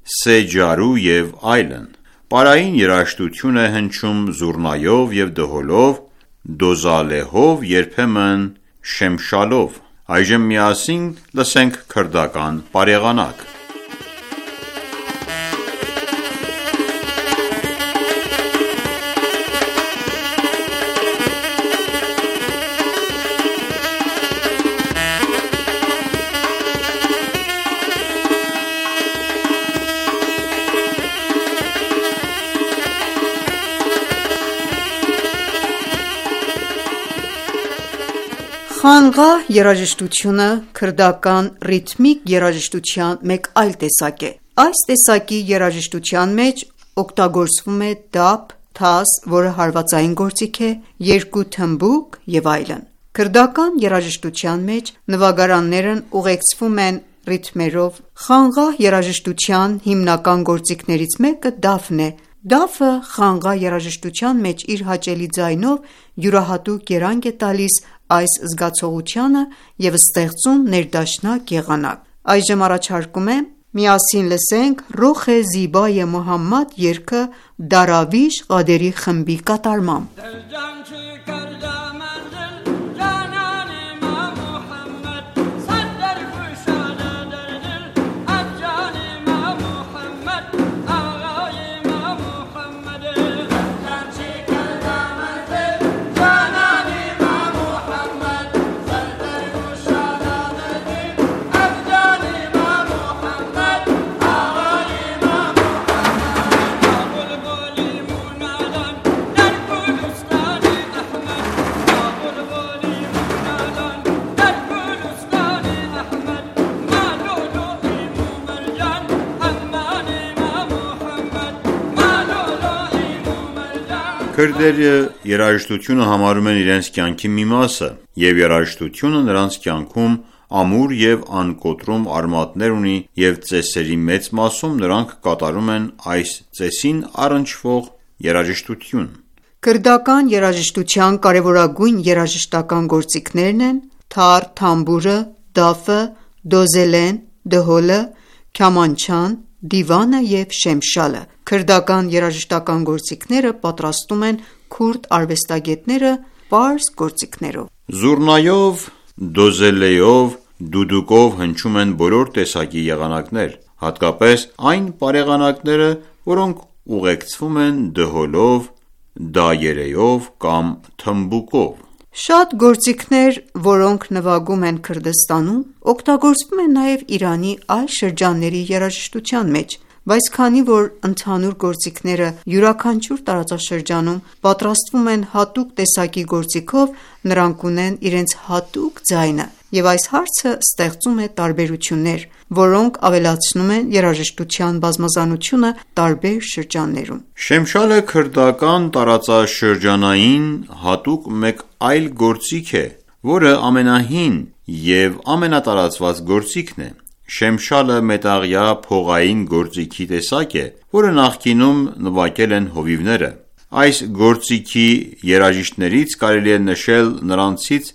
սեջարու եւ այլն։ Պարային երաժշտություն է հնչում զուռնայով եւ դհոլով, դոզալեհով, երբեմն շեմշալով։ Այժմ միասին լսենք քրդական պարեղանակ։
Խանղահ երաժշտությունը քրդական ռիթմիկ երաժշտության մեկ այլ տեսակ է։ Այս տեսակի երաժշտության մեջ օգտագործվում է դափ, թաս, որը հարվածային գործիք է, երկու թմբուկ եւ այլն։ Քրդական երաժշտության մեջ նվագարաններն ուղեկցվում են ռիթմերով։ Խանղահ երաժշտության հիմնական գործիքներից մեկը դաֆն է։ Դաֆը խանղահ երաժշտության մեջ իր հաճելի ձայնով յուրահատուկ երանգ է տալիս այս զգացողությանը եւ ստեղծում ներդաշնակ եղանակ։ Այժմ առաջարկում եմ միասին լսենք Ռոխ Զիբայե Մոհամմադ երգը Դարավիշ Ղադերի խմբի կատարմամբ։
Քրդերը երաժշտությունը համարում են իրենց կյանքի մի մասը, և երաժշտությունը նրանց կյանքում ամուր և անկոտրում արմատներ ունի և ծեսերի մեծ մասում նրանք կատարում են այս ծեսին առնչվող երաժշտություն։
Քրդական երաժշտության կարևորագույն երաժշտական գործիքներն են թար, թամբուրը, դաֆը, դոզելեն, դհոլը, քյամանչան, դիվանը և շեմշալը։ Քրդական երաժշտական գործիքները պատրաստում են քուրդ արվեստագետները պարզ գործիքներով։
Զուռնայով, դոզելեով, դուդուկով հնչում են բոլոր տեսակի եղանակներ, հատկապես այն բարեղանակները, որոնք ուղեկցվում են դհոլով, դայերեով կամ թմբուկով։
Շատ գործիքներ, որոնք նվագում են Քրդստանում, օգտագործվում են նաև Իրանի այլ շրջանների երաժշտության մեջ, բայց քանի որ ընդհանուր գործիքները յուրաքանչյուր տարածաշրջանում պատրաստվում են հատուկ տեսակի գործիքով, նրանք ունեն իրենց հատուկ ձայնը, և այս հարցը ստեղծում է տարբերություններ, որոնք ավելացնում են երաժշտության բազմազանությունը տարբեր շրջաններում։
Շեմշալը քրդական տարածաշրջանային հատուկ մեկ այլ գործիք է, որը ամենահին և ամենատարածված գործիքն է։ Շեմշալը մետաղյա փողային գործիքի տեսակ է, որը նախկինում նվագել են հովիվները։ Այս գործիքի երաժիշտներից կարելի է նշել նրանցից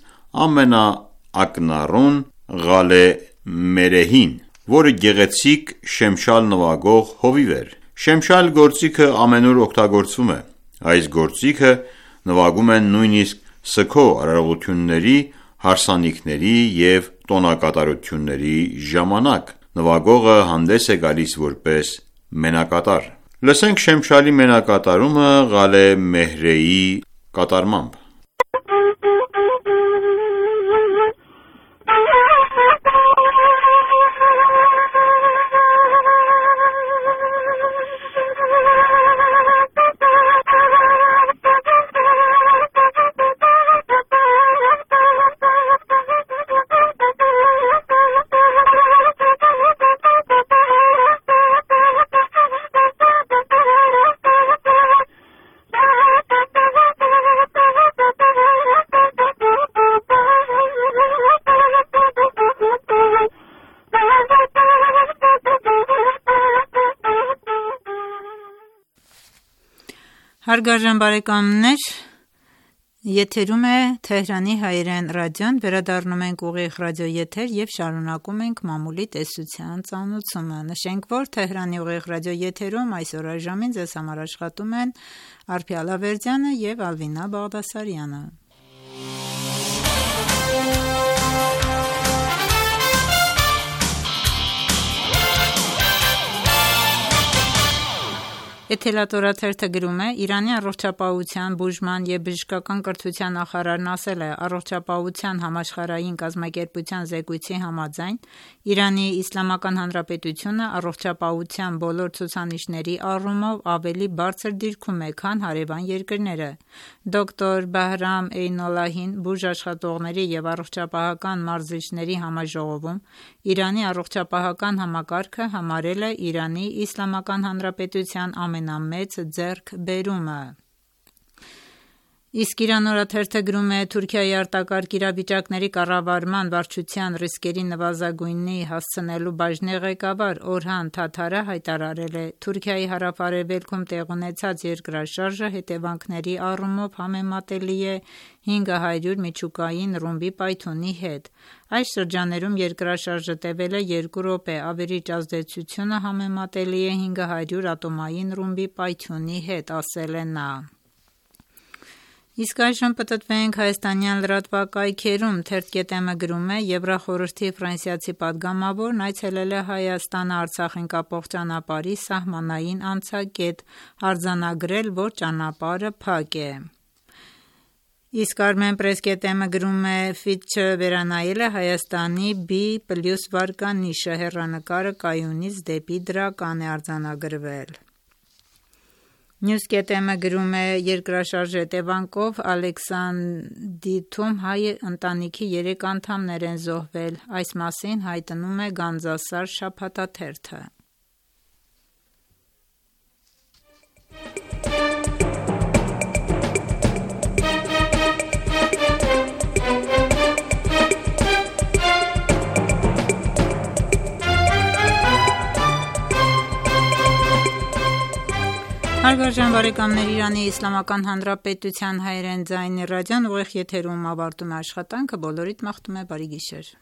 ամենաակնառուն Ղալե Մերեհին, որը գեղեցիկ շեմշալ նվագող հովիվ էր։ Շեմշալ գործիքը ամենուր օգտագործվում է։ Այս գործիքը նվագում են նույնիսկ սգո արարողությունների, հարսանիքների և տոնակատարությունների ժամանակ։ Նվագողը հանդես է գալիս որպես մենակատար։ Լսենք շեմշալի մենակատարումը Ղալե Մեհրեի կատարմամբ։
Հարգարժան բարեկամներ, եթերում է Թեհրանի հայերեն ռադիոն, վերադառնում ենք ուղիղ ռադիոեթեր և շարունակում ենք մամուլի տեսության ծանոթությունը։ Նշենք, որ Թեհրանի ուղիղ ռադիոեթերում այսօր այժմին ձեզ համար աշխատում են Արփի Ալավերդյանը և Ալվինա Բաղդասարյանը։ Էթելատորաթերթը գրում է. Իրանի առողջապահության, բուժման և բժշկական կրթության նախարարն ասել է. Առողջապահության համաշխարհային կազմակերպության զեկույցի համաձայն Իրանի Իսլամական Հանրապետությունը առողջապահության բոլոր ցուցանիշների առումով ավելի բարձր դիրքում է, քան հարևան երկրները։ Դոկտոր Բահրամ Էյնոլլահին բուժաշխատողների և առողջապահական մարզիչների համաժողովում Իրանի առողջապահական համակարգը համարել է Իրանի Իսլամական Հանրապետության ամենամեծ ձեռքբերումը։ Իսկ Իրան օրաթերթը գրում է. Թուրքիայի արտակարգ իրավիճակների կառավարման վարչության ռիսկերի նվազագույնի հասցնելու բաժնի ղեկավար Օրհան Թաթարը հայտարարել է. Թուրքիայի հարավ-արևելքում տեղ ունեցած երկրաշարժը հետևանքների առումով համեմատելի է հինգ հարյուր միջուկային ռումբի պայթյունի հետ։ Այս շրջաներում երկրաշարժը տևել է երկու րոպե, ավերիչ ազդեցությունը համեմատելի է հինգ հարյուր ատոմային ռումբի պայթյունի հետ, ասել է նա։ Իսկ այժմ պտտվենք հայաստանյան լրատվակայքերում։ Թերթ. am-ը գրում է. Եվրախորհրդի ֆրանսիացի պատգամավորն այցելել է Հայաստանը Արցախին կապող ճանապարհի սահմանային անցակետ, արձանագրել, որ ճանապարհը փակ է։ Իսկ Armenpress.am-ը գրում է. Ֆիչը վերանայել է Հայաստանի B պլյուս վարկանիշը, հեռանկարը կայունից դեպի դրական է արձանագրվել։ News.am-ը գրում է. Երկրաշարժի հետևանքով Ալեքսանդրիթում հայ ընտանիքի երեք անդամներ են զոհվել։ Այս մասին հայտնում է Գանձասար շաբաթաթերթը։ Հարգարժան բարեկամներ, Իրանի Իսլամական Հանրապետության հայերեն ձայնի ռադիոն ուղիղ եթերում ավարտում է աշխատանքը, բոլորիդ մաղթում է բարի գիշեր։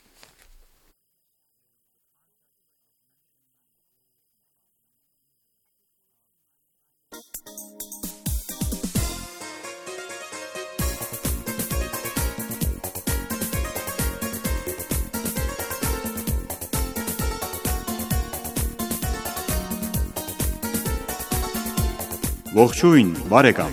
Ողջույն, բարեկամ։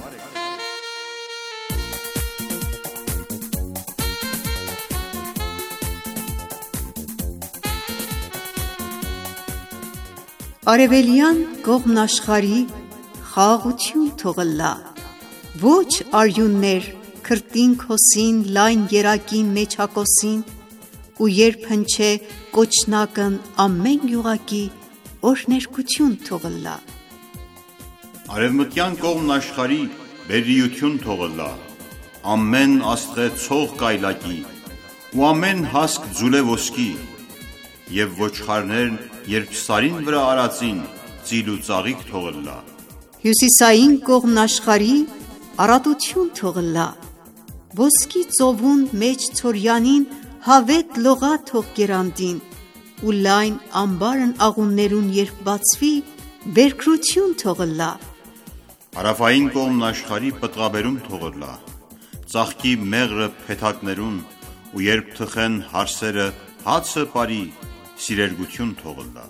Արևելյան կողմն աշխարհի խաղաղություն թողլա, ոչ արյուններ քրտինք հոսին լայն երակին մեջ հակոսին, ու երբ հնչե կոչնակն ամեն յուղակի օրհներգություն թողլա։
Արևմտյան կողմն աշխարհի բերրիություն թողլա, ամեն աստղեցող կայլակի, ու ամեն հասկ ձուլե ոսկի, և ոչխարներն երբ սարին վրա արածին, ծիլ ու ծաղիկ թողլա։
Հյուսիսային կողմն աշխարհի առատություն թողլա, ոսկի ծովուն մեջ ցորյանին հավետ լողա թող գերանդին, ու լայն ամբարն աղուններուն երբ բացվի, բերքրություն թողլա։
Հարավային կողմն աշխարհի պտղաբերում թողլա, ծաղկի մեղրը փեթակներուն, ու երբ թխեն հարսերը հացը բարի, սիրերգություն թողլա։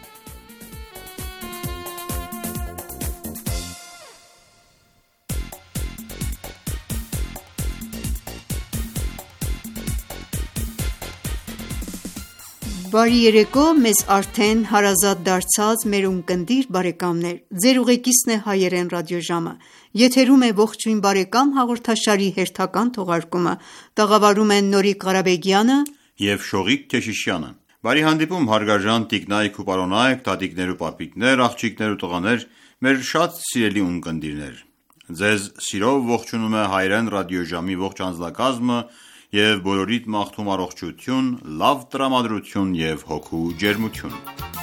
Բարի երեկո, մեզ արդեն հարազատ դարձած մեր ունկնդիր բարեկամներ, ձեր ուղեկիցն է հայերեն ռադիոժամը, եթերում է ողջույն բարեկամ հաղորդաշարի հերթական թողարկումը, տաղավարում են Նորիկ Ղարաբեգյանը
և Շողիկ Քեշիշյանը։ Բարի հանդիպում հարգարժան տիկնայք ու պարոնայք, տատիկներ ու պապիկներ, աղջիկներ ու տղաներ, մեր շատ սիրելի ունկնդիրներ։ Ձեզ սիրով ողջունում է հայերեն ռադիոժամի ողջ անձնակազմը և բոլորիդ մաղթում առողջություն, լավ տրամադրություն և հոգու ջերմություն։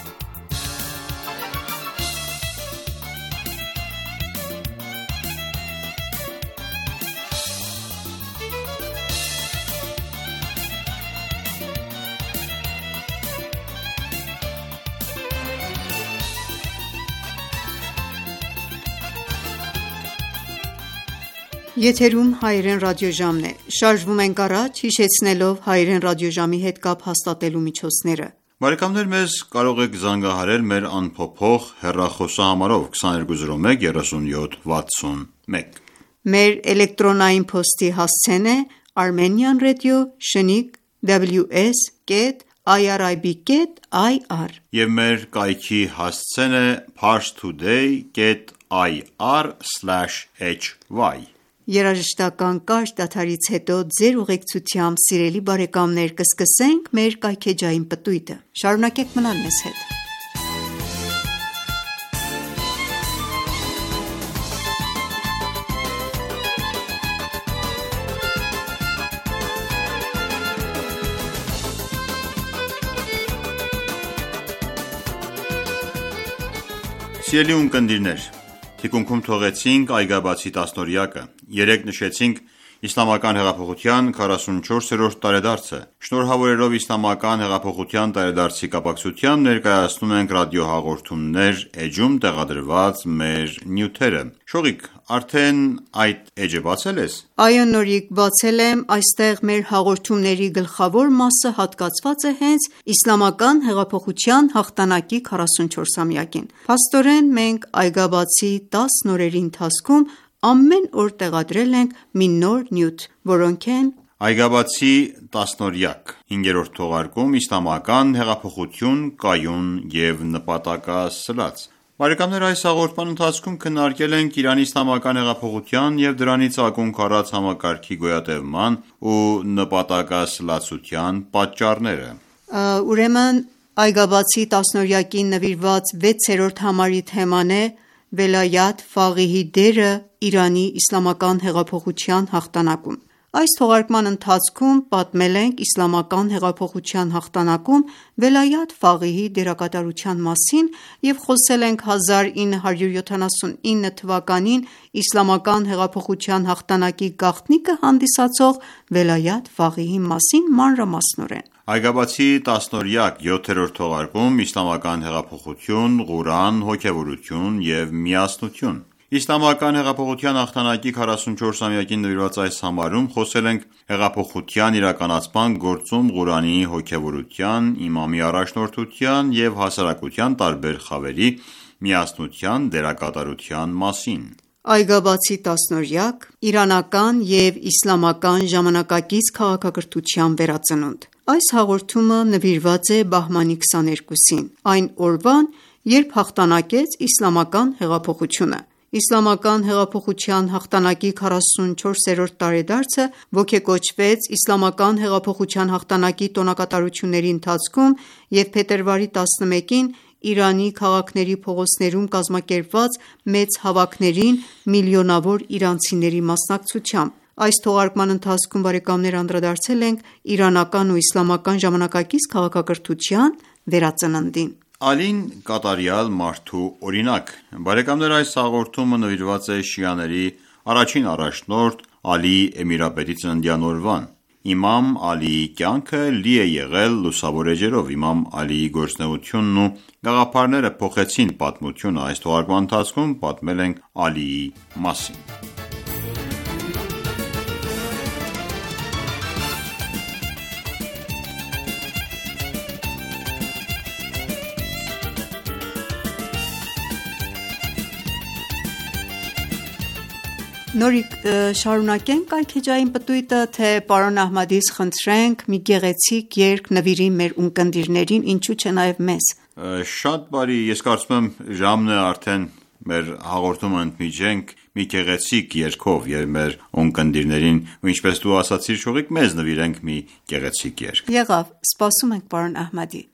Եթերում հայերեն ռադիոժամն է, շարժվում ենք առաջ հիշեցնելով հայերեն ռադիոժամի հետ կապ հաստատելու միջոցները։
Բարեկամներ, մեզ կարող եք զանգահարել մեր անփոփոխ հեռախոսահամարով քսաներկու զրո մեկ երեսունյոթ վաթսունմեկ։
Մեր էլեկտրոնային փոստի հասցեն է armenian radio շնիկ ws կետ irib կետ ir
և մեր կայքի հասցեն է parstoday կետ ir slash hy։
Երաժշտական կարճ դադարից հետո ձեր ուղեկցությամբ սիրելի բարեկամներ կսկսենք մեր կայքեջային պտույտը։ Շարունակեք մնալ մեզ հետ։
Սիրելի ունկնդիրներ, թիկունքում թողեցինք այգաբացի տասնօրյակը, երեկ նշեցինք Իսլամական հեղափոխության քառասունչորսերորդ տարեդարձը։ Շնորհավորելով Իսլամական հեղափոխության տարեդարձի կապակցությամբ ներկայացնում ենք ռադիոհաղորդումներ էջում տեղադրված մեր նյութերը։ Շողիկ, արդեն այդ էջը բացել ես։
Այո Նորիկ, բացել եմ, այստեղ մեր հաղորդումների գլխավոր մասը հատկացված է հենց Իսլամական հեղափոխության հաղթանակի քառասունչորսամյակին։ Փաստորեն մենք այգաբացի տասն օրերի ընթացքում ամեն օր տեղադրել ենք մի նոր նյութ, որոնք են
Այգաբացի տասնօրյակ, հինգերորդ թողարկում Իսլամական հեղափոխություն, կայուն և նպատակասլաց։ Բարեկամներ, այս հաղորդման ընթացքում քննարկել ենք Իրանի իսլամական հեղափոխության և դրանից ակունք առած համակարգի գոյատևման ու նպատակասլացության պատճառները։
Ուրեմն այգաբացի տասնօրյակին նվիրված վեցերորդ համարի թեման է Վելայաթ Ֆաղիհի դերը Իրանի իսլամական հեղափոխության հաղթանակում։ Այս թողարկման ընթացքում պատմել ենք իսլամական հեղափոխության հաղթանակում Վելայաթ Ֆաղիհի դերակատարության մասին և խոսել ենք հազար ինը հարյուր յոթանասունինը թվականին իսլամական հեղափոխության հաղթանակի գաղտնիքը հանդիսացող Վելայաթ Ֆաղիհի մասին մանրամասնորեն։
Այգաբացի տասնօրյակ յոթերորդ թողարկում Իսլամական հեղափոխություն, Ղուրան, հոգևորություն և միասնություն։ Իսլամական հեղափոխության հաղթանակի քառասունչորսամյակին նվիրված այս համարում խոսել ենք հեղափոխության իրականացման գործում Ղուրանի հոգևորության, իմամի առաջնորդության և հասարակության տարբեր խավերի միասնության դերակատարության մասին։
Այգաբացի տասնօրյակ՝ իրանական և իսլամական ժամանակակից քաղաքակրթության վերածնունդ։ Այս հաղորդումը նվիրված է բահմանի քսաներկուսին, այն օրվան, երբ հաղթանակեց իսլամական հեղափոխությունը։ Իսլամական հեղափոխության հաղթանակի քառասունչորսերորդ տարեդարձը ոգեկոչվեց իսլամական հեղափոխության հաղթանակի տոնակատարությունների ընթացքում և փետրվարի տասնմեկին Իրանի քաղաքների փողոցներում կազմակերպված մեծ հավաքներին միլիոնավոր իրանցիների մասնակցությամբ։ Այս թողարկման ընթացքում անդրադարձել ենք իրանական ու իսլամական ժամանակակից քաղաքակրթության վերածննդին։
Ալին կատարյալ մարդու օրինակ։ Բարեկամներ, այս հաղորդումը նվիրված է շիաների առաջին առաջնորդ Ալի Էմիրապետի ծննդյան օրվան։ Իմամ Ալիի կյանքը լի է եղել լուսավոր էջերով։ Իմամ Ալիի գործունեությունն ու գաղափարները փոխեցին պատմությունը։ Այս թողարկման ընթացքում պատմել ենք Ալիի մասին։
Նորիկ շարունակենք այդ հեջային պտույտը, թե պարոն Ահմադից խնդրենք մի գեղեցիկ երգ նվիրի մեր ունկնդիրներին, ինչու չէ նաև մեզ։
Շատ բարի, ես կարծում եմ ժամն է արդեն մեր հաղորդումը ընդմիջենք մի գեղեցիկ երգով և մեր ունկնդիրներին, ու ինչպես դու ասացիր Շողիկ, մեզ նվիրենք մի գեղեցիկ երգ։
Եղավ, սպասում ենք պարոն Ահմադի։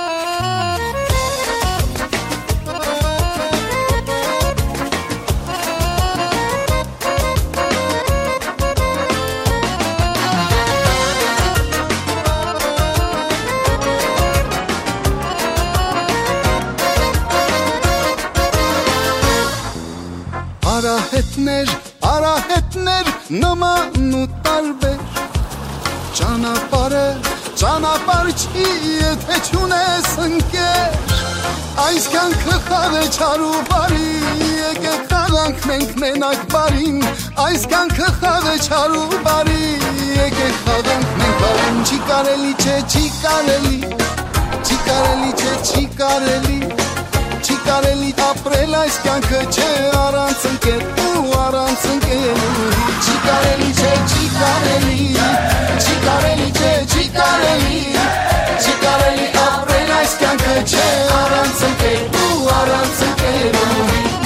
Արահետներ, արահետներ, նման ու տարբեր, ճանապարհը, ճանապարհ չի, եթե չունես ընկեր, այս կյանքը խաղ է չար ու բարի, եկեք խաղանք մենք մենակ բարին, այս կյանքը խաղ է չար ու բարի, եկեք խաղանք մենք բարին, չի կարելի չէ, չի կարելի, չի կարելի չէ, չի կարելի, չի կարելի ապրել այս կյանքը չէ առանց ընկեր ու առանց ընկերու, չի կարելի չէ, չի կարելի, չի կարելի չէ, չի կարելի, չի կարելի ապրել այս կյանքը չէ առանց ընկեր ու առանց ընկերու։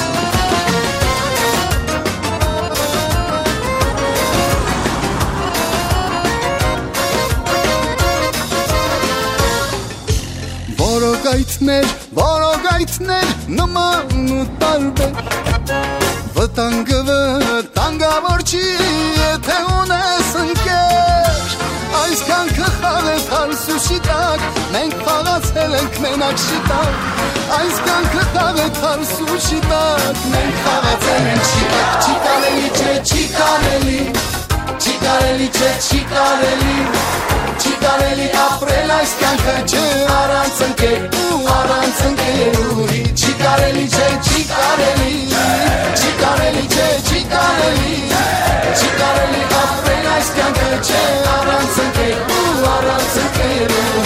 Որոգայթներ, որոգայթներ, նման ու տարբեր, վտանգը վտանգավոր չի, եթե ունես ընկեր, այս կյանքը խաղ է թարս ու շիտակ, մենք խաղացել ենք մենակ շիտակ, այս կյանքը խաղ է թարս ու շիտակ, մենք խաղացել ենք շիտակ, չի կարելի չէ, չի կարելի, չի կարելի չէ, չի կարելի, չի կարելի ապրել այս կյանքը չէ առանց ընկեր ու առանց ընկերու, չի կարելի չէ, չի կարելի, չի կարելի չէ, չի կարելի, չի կարելի ապրել այս կյանքը չէ առանց ընկեր ու առանց ընկերու։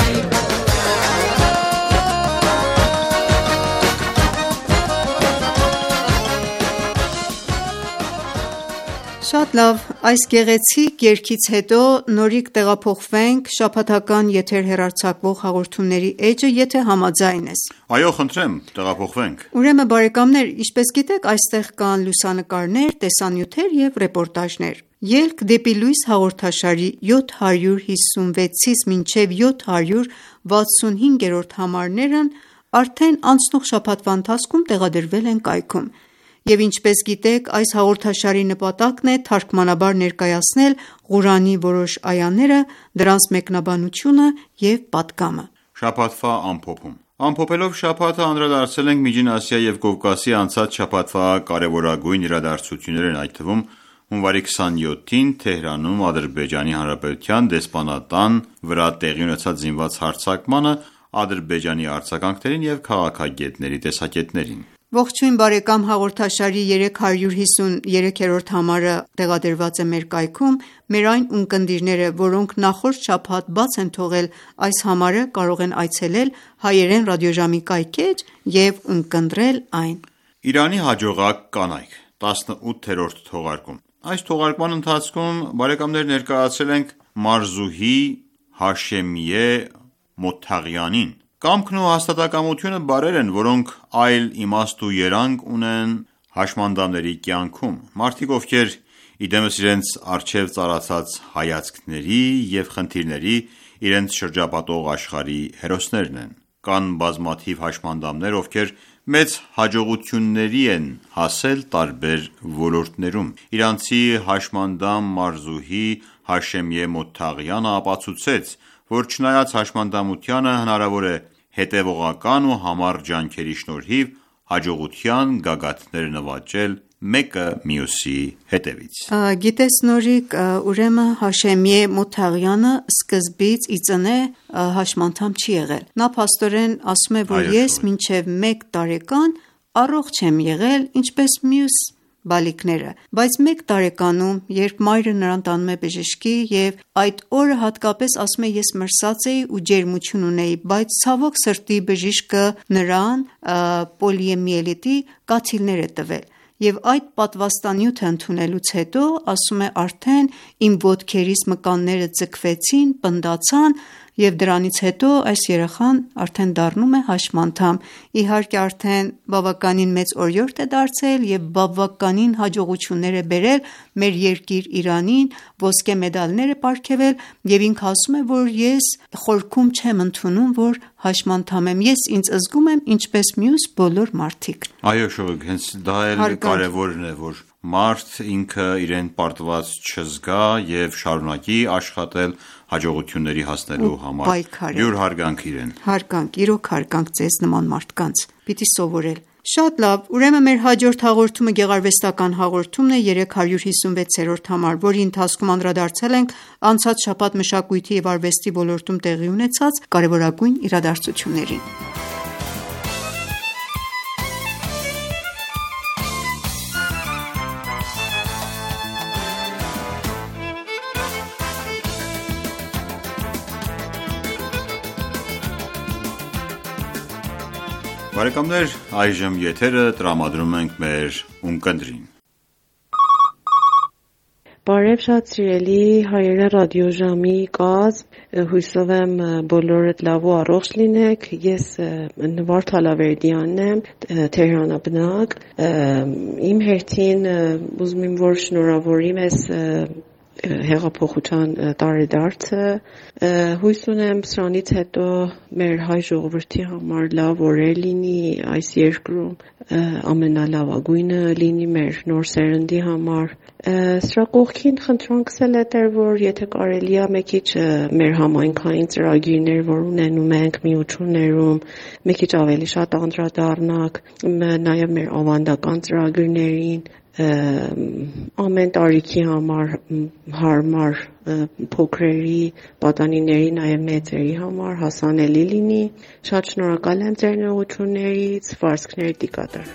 Շատ լավ, այս գեղեցիկ երգից հետո նորիկ տեղափոխվենք շաբաթական եթեր հեռարձակվող հաղորդումների էջը, եթե համաձայն ես։
Այո, խնդրեմ, տեղափոխվենք։
Ուրեմն բարեկամներ, ինչպես գիտեք, այստեղ կան լուսանկարներ, տեսանյութեր և ռեպորտաժներ։ Ելք դեպի լույս հաղորդաշարի յոթ հարյուր հիսունվեցից մինչև յոթ հարյուր վաթսունհինգերորդ համարներն արդեն անցնող շաբաթվա ընթացքում տեղադրվել են կայքում։ Եվ ինչպես գիտեք, այս հաղորդաշարի նպատակն է թարգմանաբար ներկայացնել Ղուրանի որոշ այաները, դրանց մեկնաբանությունը և պատգամը։
Շաբաթվա ամփոփում Ամփոփելով շաբաթը անդրադարձել ենք Միջին Ասիա և Կովկասի անցած շաբաթվա կարևորագույն իրադարձություններին, այդ թվում հունվարի քսանյոթին Թեհրանում Ադրբեջանի Հանրապետության դեսպանատան վրա տեղի ունեցած զինված հարձակմանը, Ադրբեջանի արձագանքներին և քաղաքագետների տեսակետներին։
Ողջույն բարեկամ, հաղորդաշարի երեք հարյուր հիսունյոթերորդ համարը տեղադրված է մեր կայքում։ Մեր այն ունկնդիրները, որոնք նախորդ շաբաթ բաց են թողել այս համարը, կարող են այցելել հայերեն ռադիոժամի կայքէջ և ունկնդրել այն։ Իրանի
հաջողակ կանայք տասնութերորդ թողարկում Այս թողարկման ընթացքում բարեկամներ ներկայացրել ենք Մարզուհի Հաշեմիե Մոթաղյանին։ Կամքն ու հաստատակամությունը բառեր են, որոնք այլ իմաստ ու երանգ ունեն հաշմանդամների կյանքում։ Մարդիկ, ովքեր իդեմս իրենց առջև ծառացած հայացքների և խնդիրների իրենց շրջապատող աշխարհի հերոսներն են։ Կան բազմաթիվ հաշմանդամներ, ովքեր մեծ հաջողությունների են հասել տարբեր ոլորտներում։ Իրանցի հաշմանդամ Մարզուհի Հաշեմիե Մոթաղյանը ապացուցեց, որ չնայած հաշմանդամությանը հնարավոր է հետևողական ու համառ ջանքերի շնորհիվ հաջողության գագաթներ նվաճել մեկը մյուսի հետևից։
Գիտես Նորիկ, ուրեմն Հաշեմիե Մոթաղյանը սկզբից ի ծնե հաշմանդամ չի եղել։ Նա փաստորեն ասում է, որ ես մինչև մեկ տարեկան առողջ եմ եղել, ինչպես մյուս բալիկները, բայց մեկ տարեկանում, երբ մայրը նրան տանում է բժշկի, և այդ օրը հատկապես ասում է, ես մրսած էի ու ջերմություն ունեի, բայց ցավոք սրտի բժիշկը նրան պոլիոմիելիտի կաթիլներ է տվել, և այդ պատվաստանյութը ընդունելուց հետո, ասում է, արդեն իմ ոտքերից մկանները ձգվեցին, պնդացան, և դրանից հետո այս երեխան արդեն դառնում է հաշմանդամ։ Իհարկե արդեն բավականին մեծ օրիորդ է դարձել և բավականին հաջողություններ է բերել մեր երկիր Իրանին, ոսկե մեդալներ է պարգևել, և ինքը ասում է, որ ես խորքում չեմ ընդունում, որ հաշմանդամ եմ, ես ինձ զգում եմ ինչպես մյուս բոլոր մարդիկ։
Այո, շնորհք, հենց դա էլ կարևորն է, որ մարդ ինքը իրեն պարտված չզգա և շարունակի աշխատել հաջողությունների հասնելու համար։ Յուր հարգանք իրեն։
Հարգանք, իրոք հարգանք ձեզ նման մարդկանց։ Պիտի սովորել։ Շատ լավ, ուրեմն մեր հաջորդ հաղորդումը գեղարվեստական հաղորդումն է երեք հարյուր հիսունվեցերորդ համար, որի ընթացքում անդրադարձել ենք անցած շաբաթ մշակույթի և արվեստի ոլորտում տեղի ունեցած կարևորագույն իրադարձություններին։
Բարեկամներ, այժմ եթերը տրամադրում ենք մեր ունկնդրին։
Բարև շատ սիրելի հայերեն ռադիոժամի կազմ, հույսով եմ բոլորդ լավ ու առողջ լինեք։ Ես Նվարդ Ալավերդյանն եմ, Թեհրանաբնակ։ Իմ հերթին ուզում եմ որ շնորհավորիմ ես հեղափոխության տարեդարձը, հույս ունեմ սրանից հետո մեր հայ ժողովրդի համար լավ օրեր լինի այս երկրում, ամենալավագույնը լինի մեր նոր սերնդի համար։ Սրա կողքին խնդրանքս էլ է դեռ, որ եթե կարելի է մի քիչ մեր համայնքային ծրագիրներ, որ ունենում ենք միություններում, մի քիչ ավելի շատ անդրադառնանք, նաև մեր ավանդական ծրագրերին, ամեն տարիքի համար հարմար փոքրերի, պատանիների, նաև մեծերի համար հասանելի լինի։ Շատ շնորհակալ եմ ձեր նեղություններից, վարձքներ տիկատար։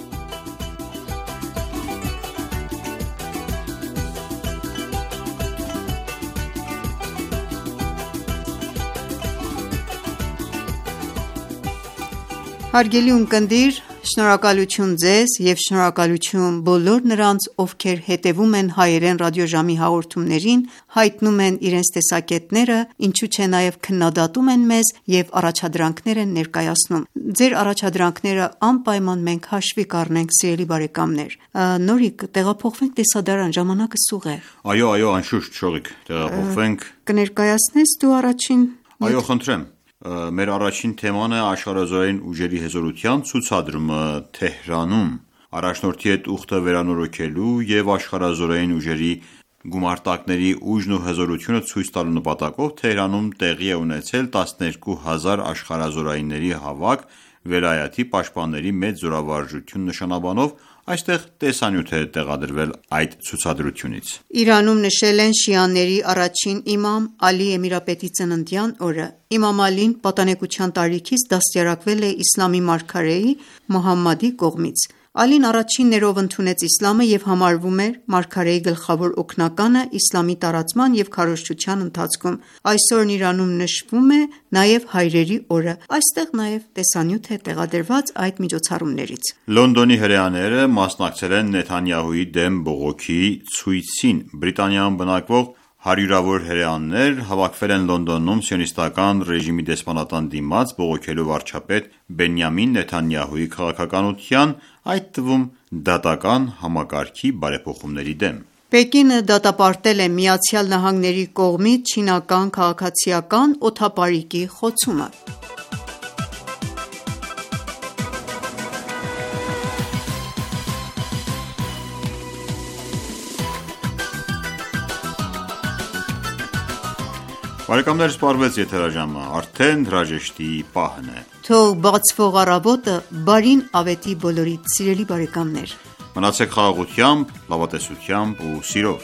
Հարգելի ունկնդիր, շնորհակալություն ձեզ և շնորհակալություն բոլոր նրանց, ովքեր հետևում են հայերեն ռադիոժամի հաղորդումներին, հայտնում են իրենց տեսակետները, ինչու չէ նաև քննադատում են մեզ և առաջադրանքներ են ներկայացնում։ Ձեր առաջադրանքները անպայման մենք հաշվի կառնենք, սիրելի բարեկամներ։ Նորիկ, տեղափոխվենք տեսադարան, ժամանակը սուղ է։
Այո, այո, անշուշտ, շողիկ, տեղափոխվենք։
Կներկայացնես դու առաջին։
Այո, խնդրեմ։ Մեր առաջին թեման է աշխարհազորային ուժերի հզորության ցուցադրումը Թեհրանում։ Առաջնորդի հետ ուխտը վերանորոգելու և աշխարհազորային ուժերի գումարտակների ուժն ու հզորությունը ցույց տալու նպատակով Թեհրանում տեղի է ունեցել տասներկու հազար աշխարհազորայինների հավաք վելայաթի պաշտպանների մեծ զորավարժություն նշանաբանով այստեղ տեսանյութ է տեղադրվել այդ ցուցադրությունից։
Իրանում նշել են շիաների առաջին իմամ Ալի Էմիրապետի ծննդյան օրը։ Իմամ Ալին պատանեկության տարիքից դաստիարակվել է իսլամի մարգարեի Մոհամմադի կողմից։ Ալին առաջին ներով ընդունեց իսլամը և համարվում էր մարգարեի գլխավոր օգնականը իսլամի տարածման և քարոզչության ընթացքում։ Այսօրն Իրանում նշվում է նաև հայրերի օրը։ Այստեղ նաև տեսանյութ է տեղադրված այդ միջոցառումներից։
Լոնդոնի հրեաները մասնակցել են Նեթանյահուի դեմ բողոքի ցույցին։ Բրիտանիայում բնակվող հարյուրավոր հրեաներ հավաքվել են Լոնդոնում սիոնիստական ռեժիմի դեսպանատան դիմաց բողոքելու վարչապետ Բենյամին Նեթանյահուի քաղաքականության, այդ թվում դատական համակարգի բարեփոխումների դեմ։
Պեկինը դատապարտել է Միացյալ Նահանգների կողմից չինական քաղաքացիական օդապարիկի խոցումը։
Բարեկամներ, սպառվեց եթերաժամը, արդեն հրաժեշտի պահն է։
Թող բացվող առավոտը բարին ավետի բոլորիդ, սիրելի բարեկամներ։
Մնացեք խաղաղությամբ, լավատեսությամբ ու սիրով։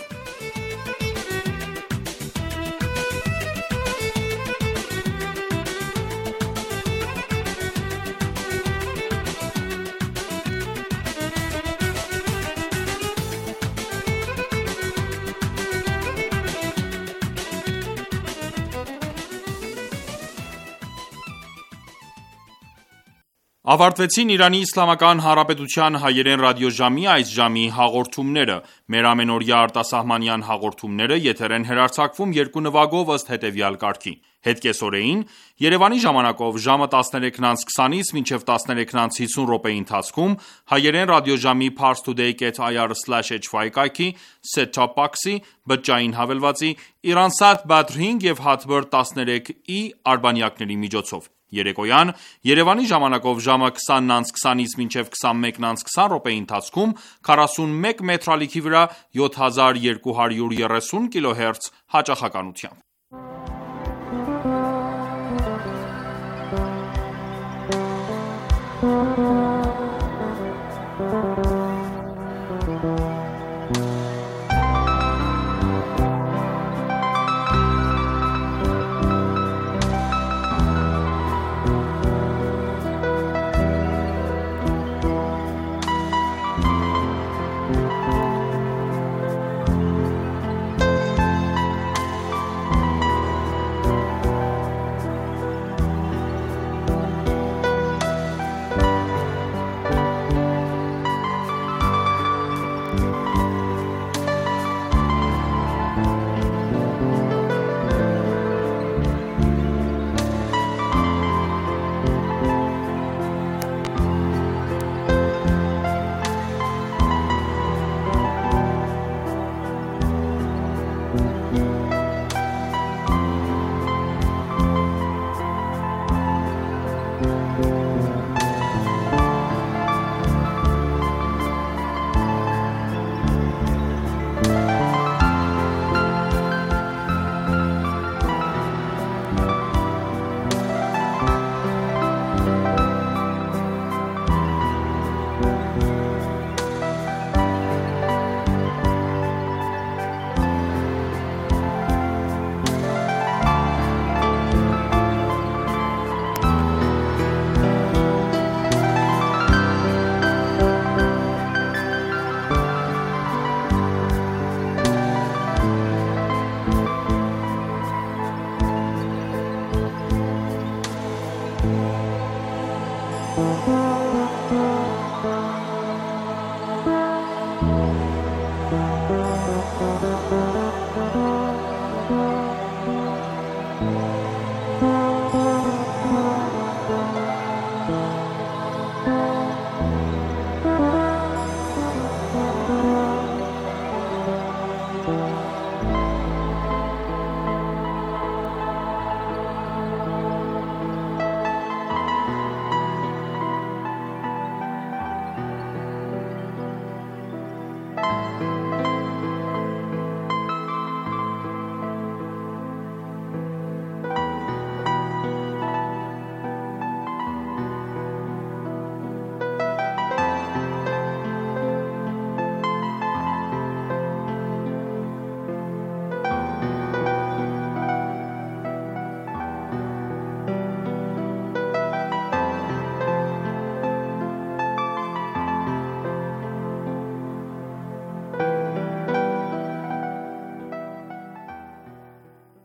Ավարտվեցին Իրանի Իսլամական Հանրապետության հայերեն ռադիոժամի այս ժամի հաղորդումները։ Մեր ամենօրյա արտասահմանյան հաղորդումները եթեր են հեռարձակվում երկու նվագով ըստ հետևյալ կարգի։ Հետկեսօրեին Երևանի ժամանակով ժամը տասներեքն անց քսանից մինչև տասներեքն անց հիսուն րոպեի ընթացքում հայերեն ռադիոժամի parstoday dot i r slash h y կայքի, set-top box-ի, բջջային հավելվածի, Iransat Badr-հինգ և Hatbird տասներեք i արբանյակների միջոցով։ Երեկոյան Երևանի ժամանակով ժամը քսանն անց քսանից մինչև քսանմեկն անց քսան րոպեի ընթացքում քառասունմեկ մետրալիքի վրա յոթ հազար երկու հարյուր երեսուն կիլոհերց հաճախականությամբ։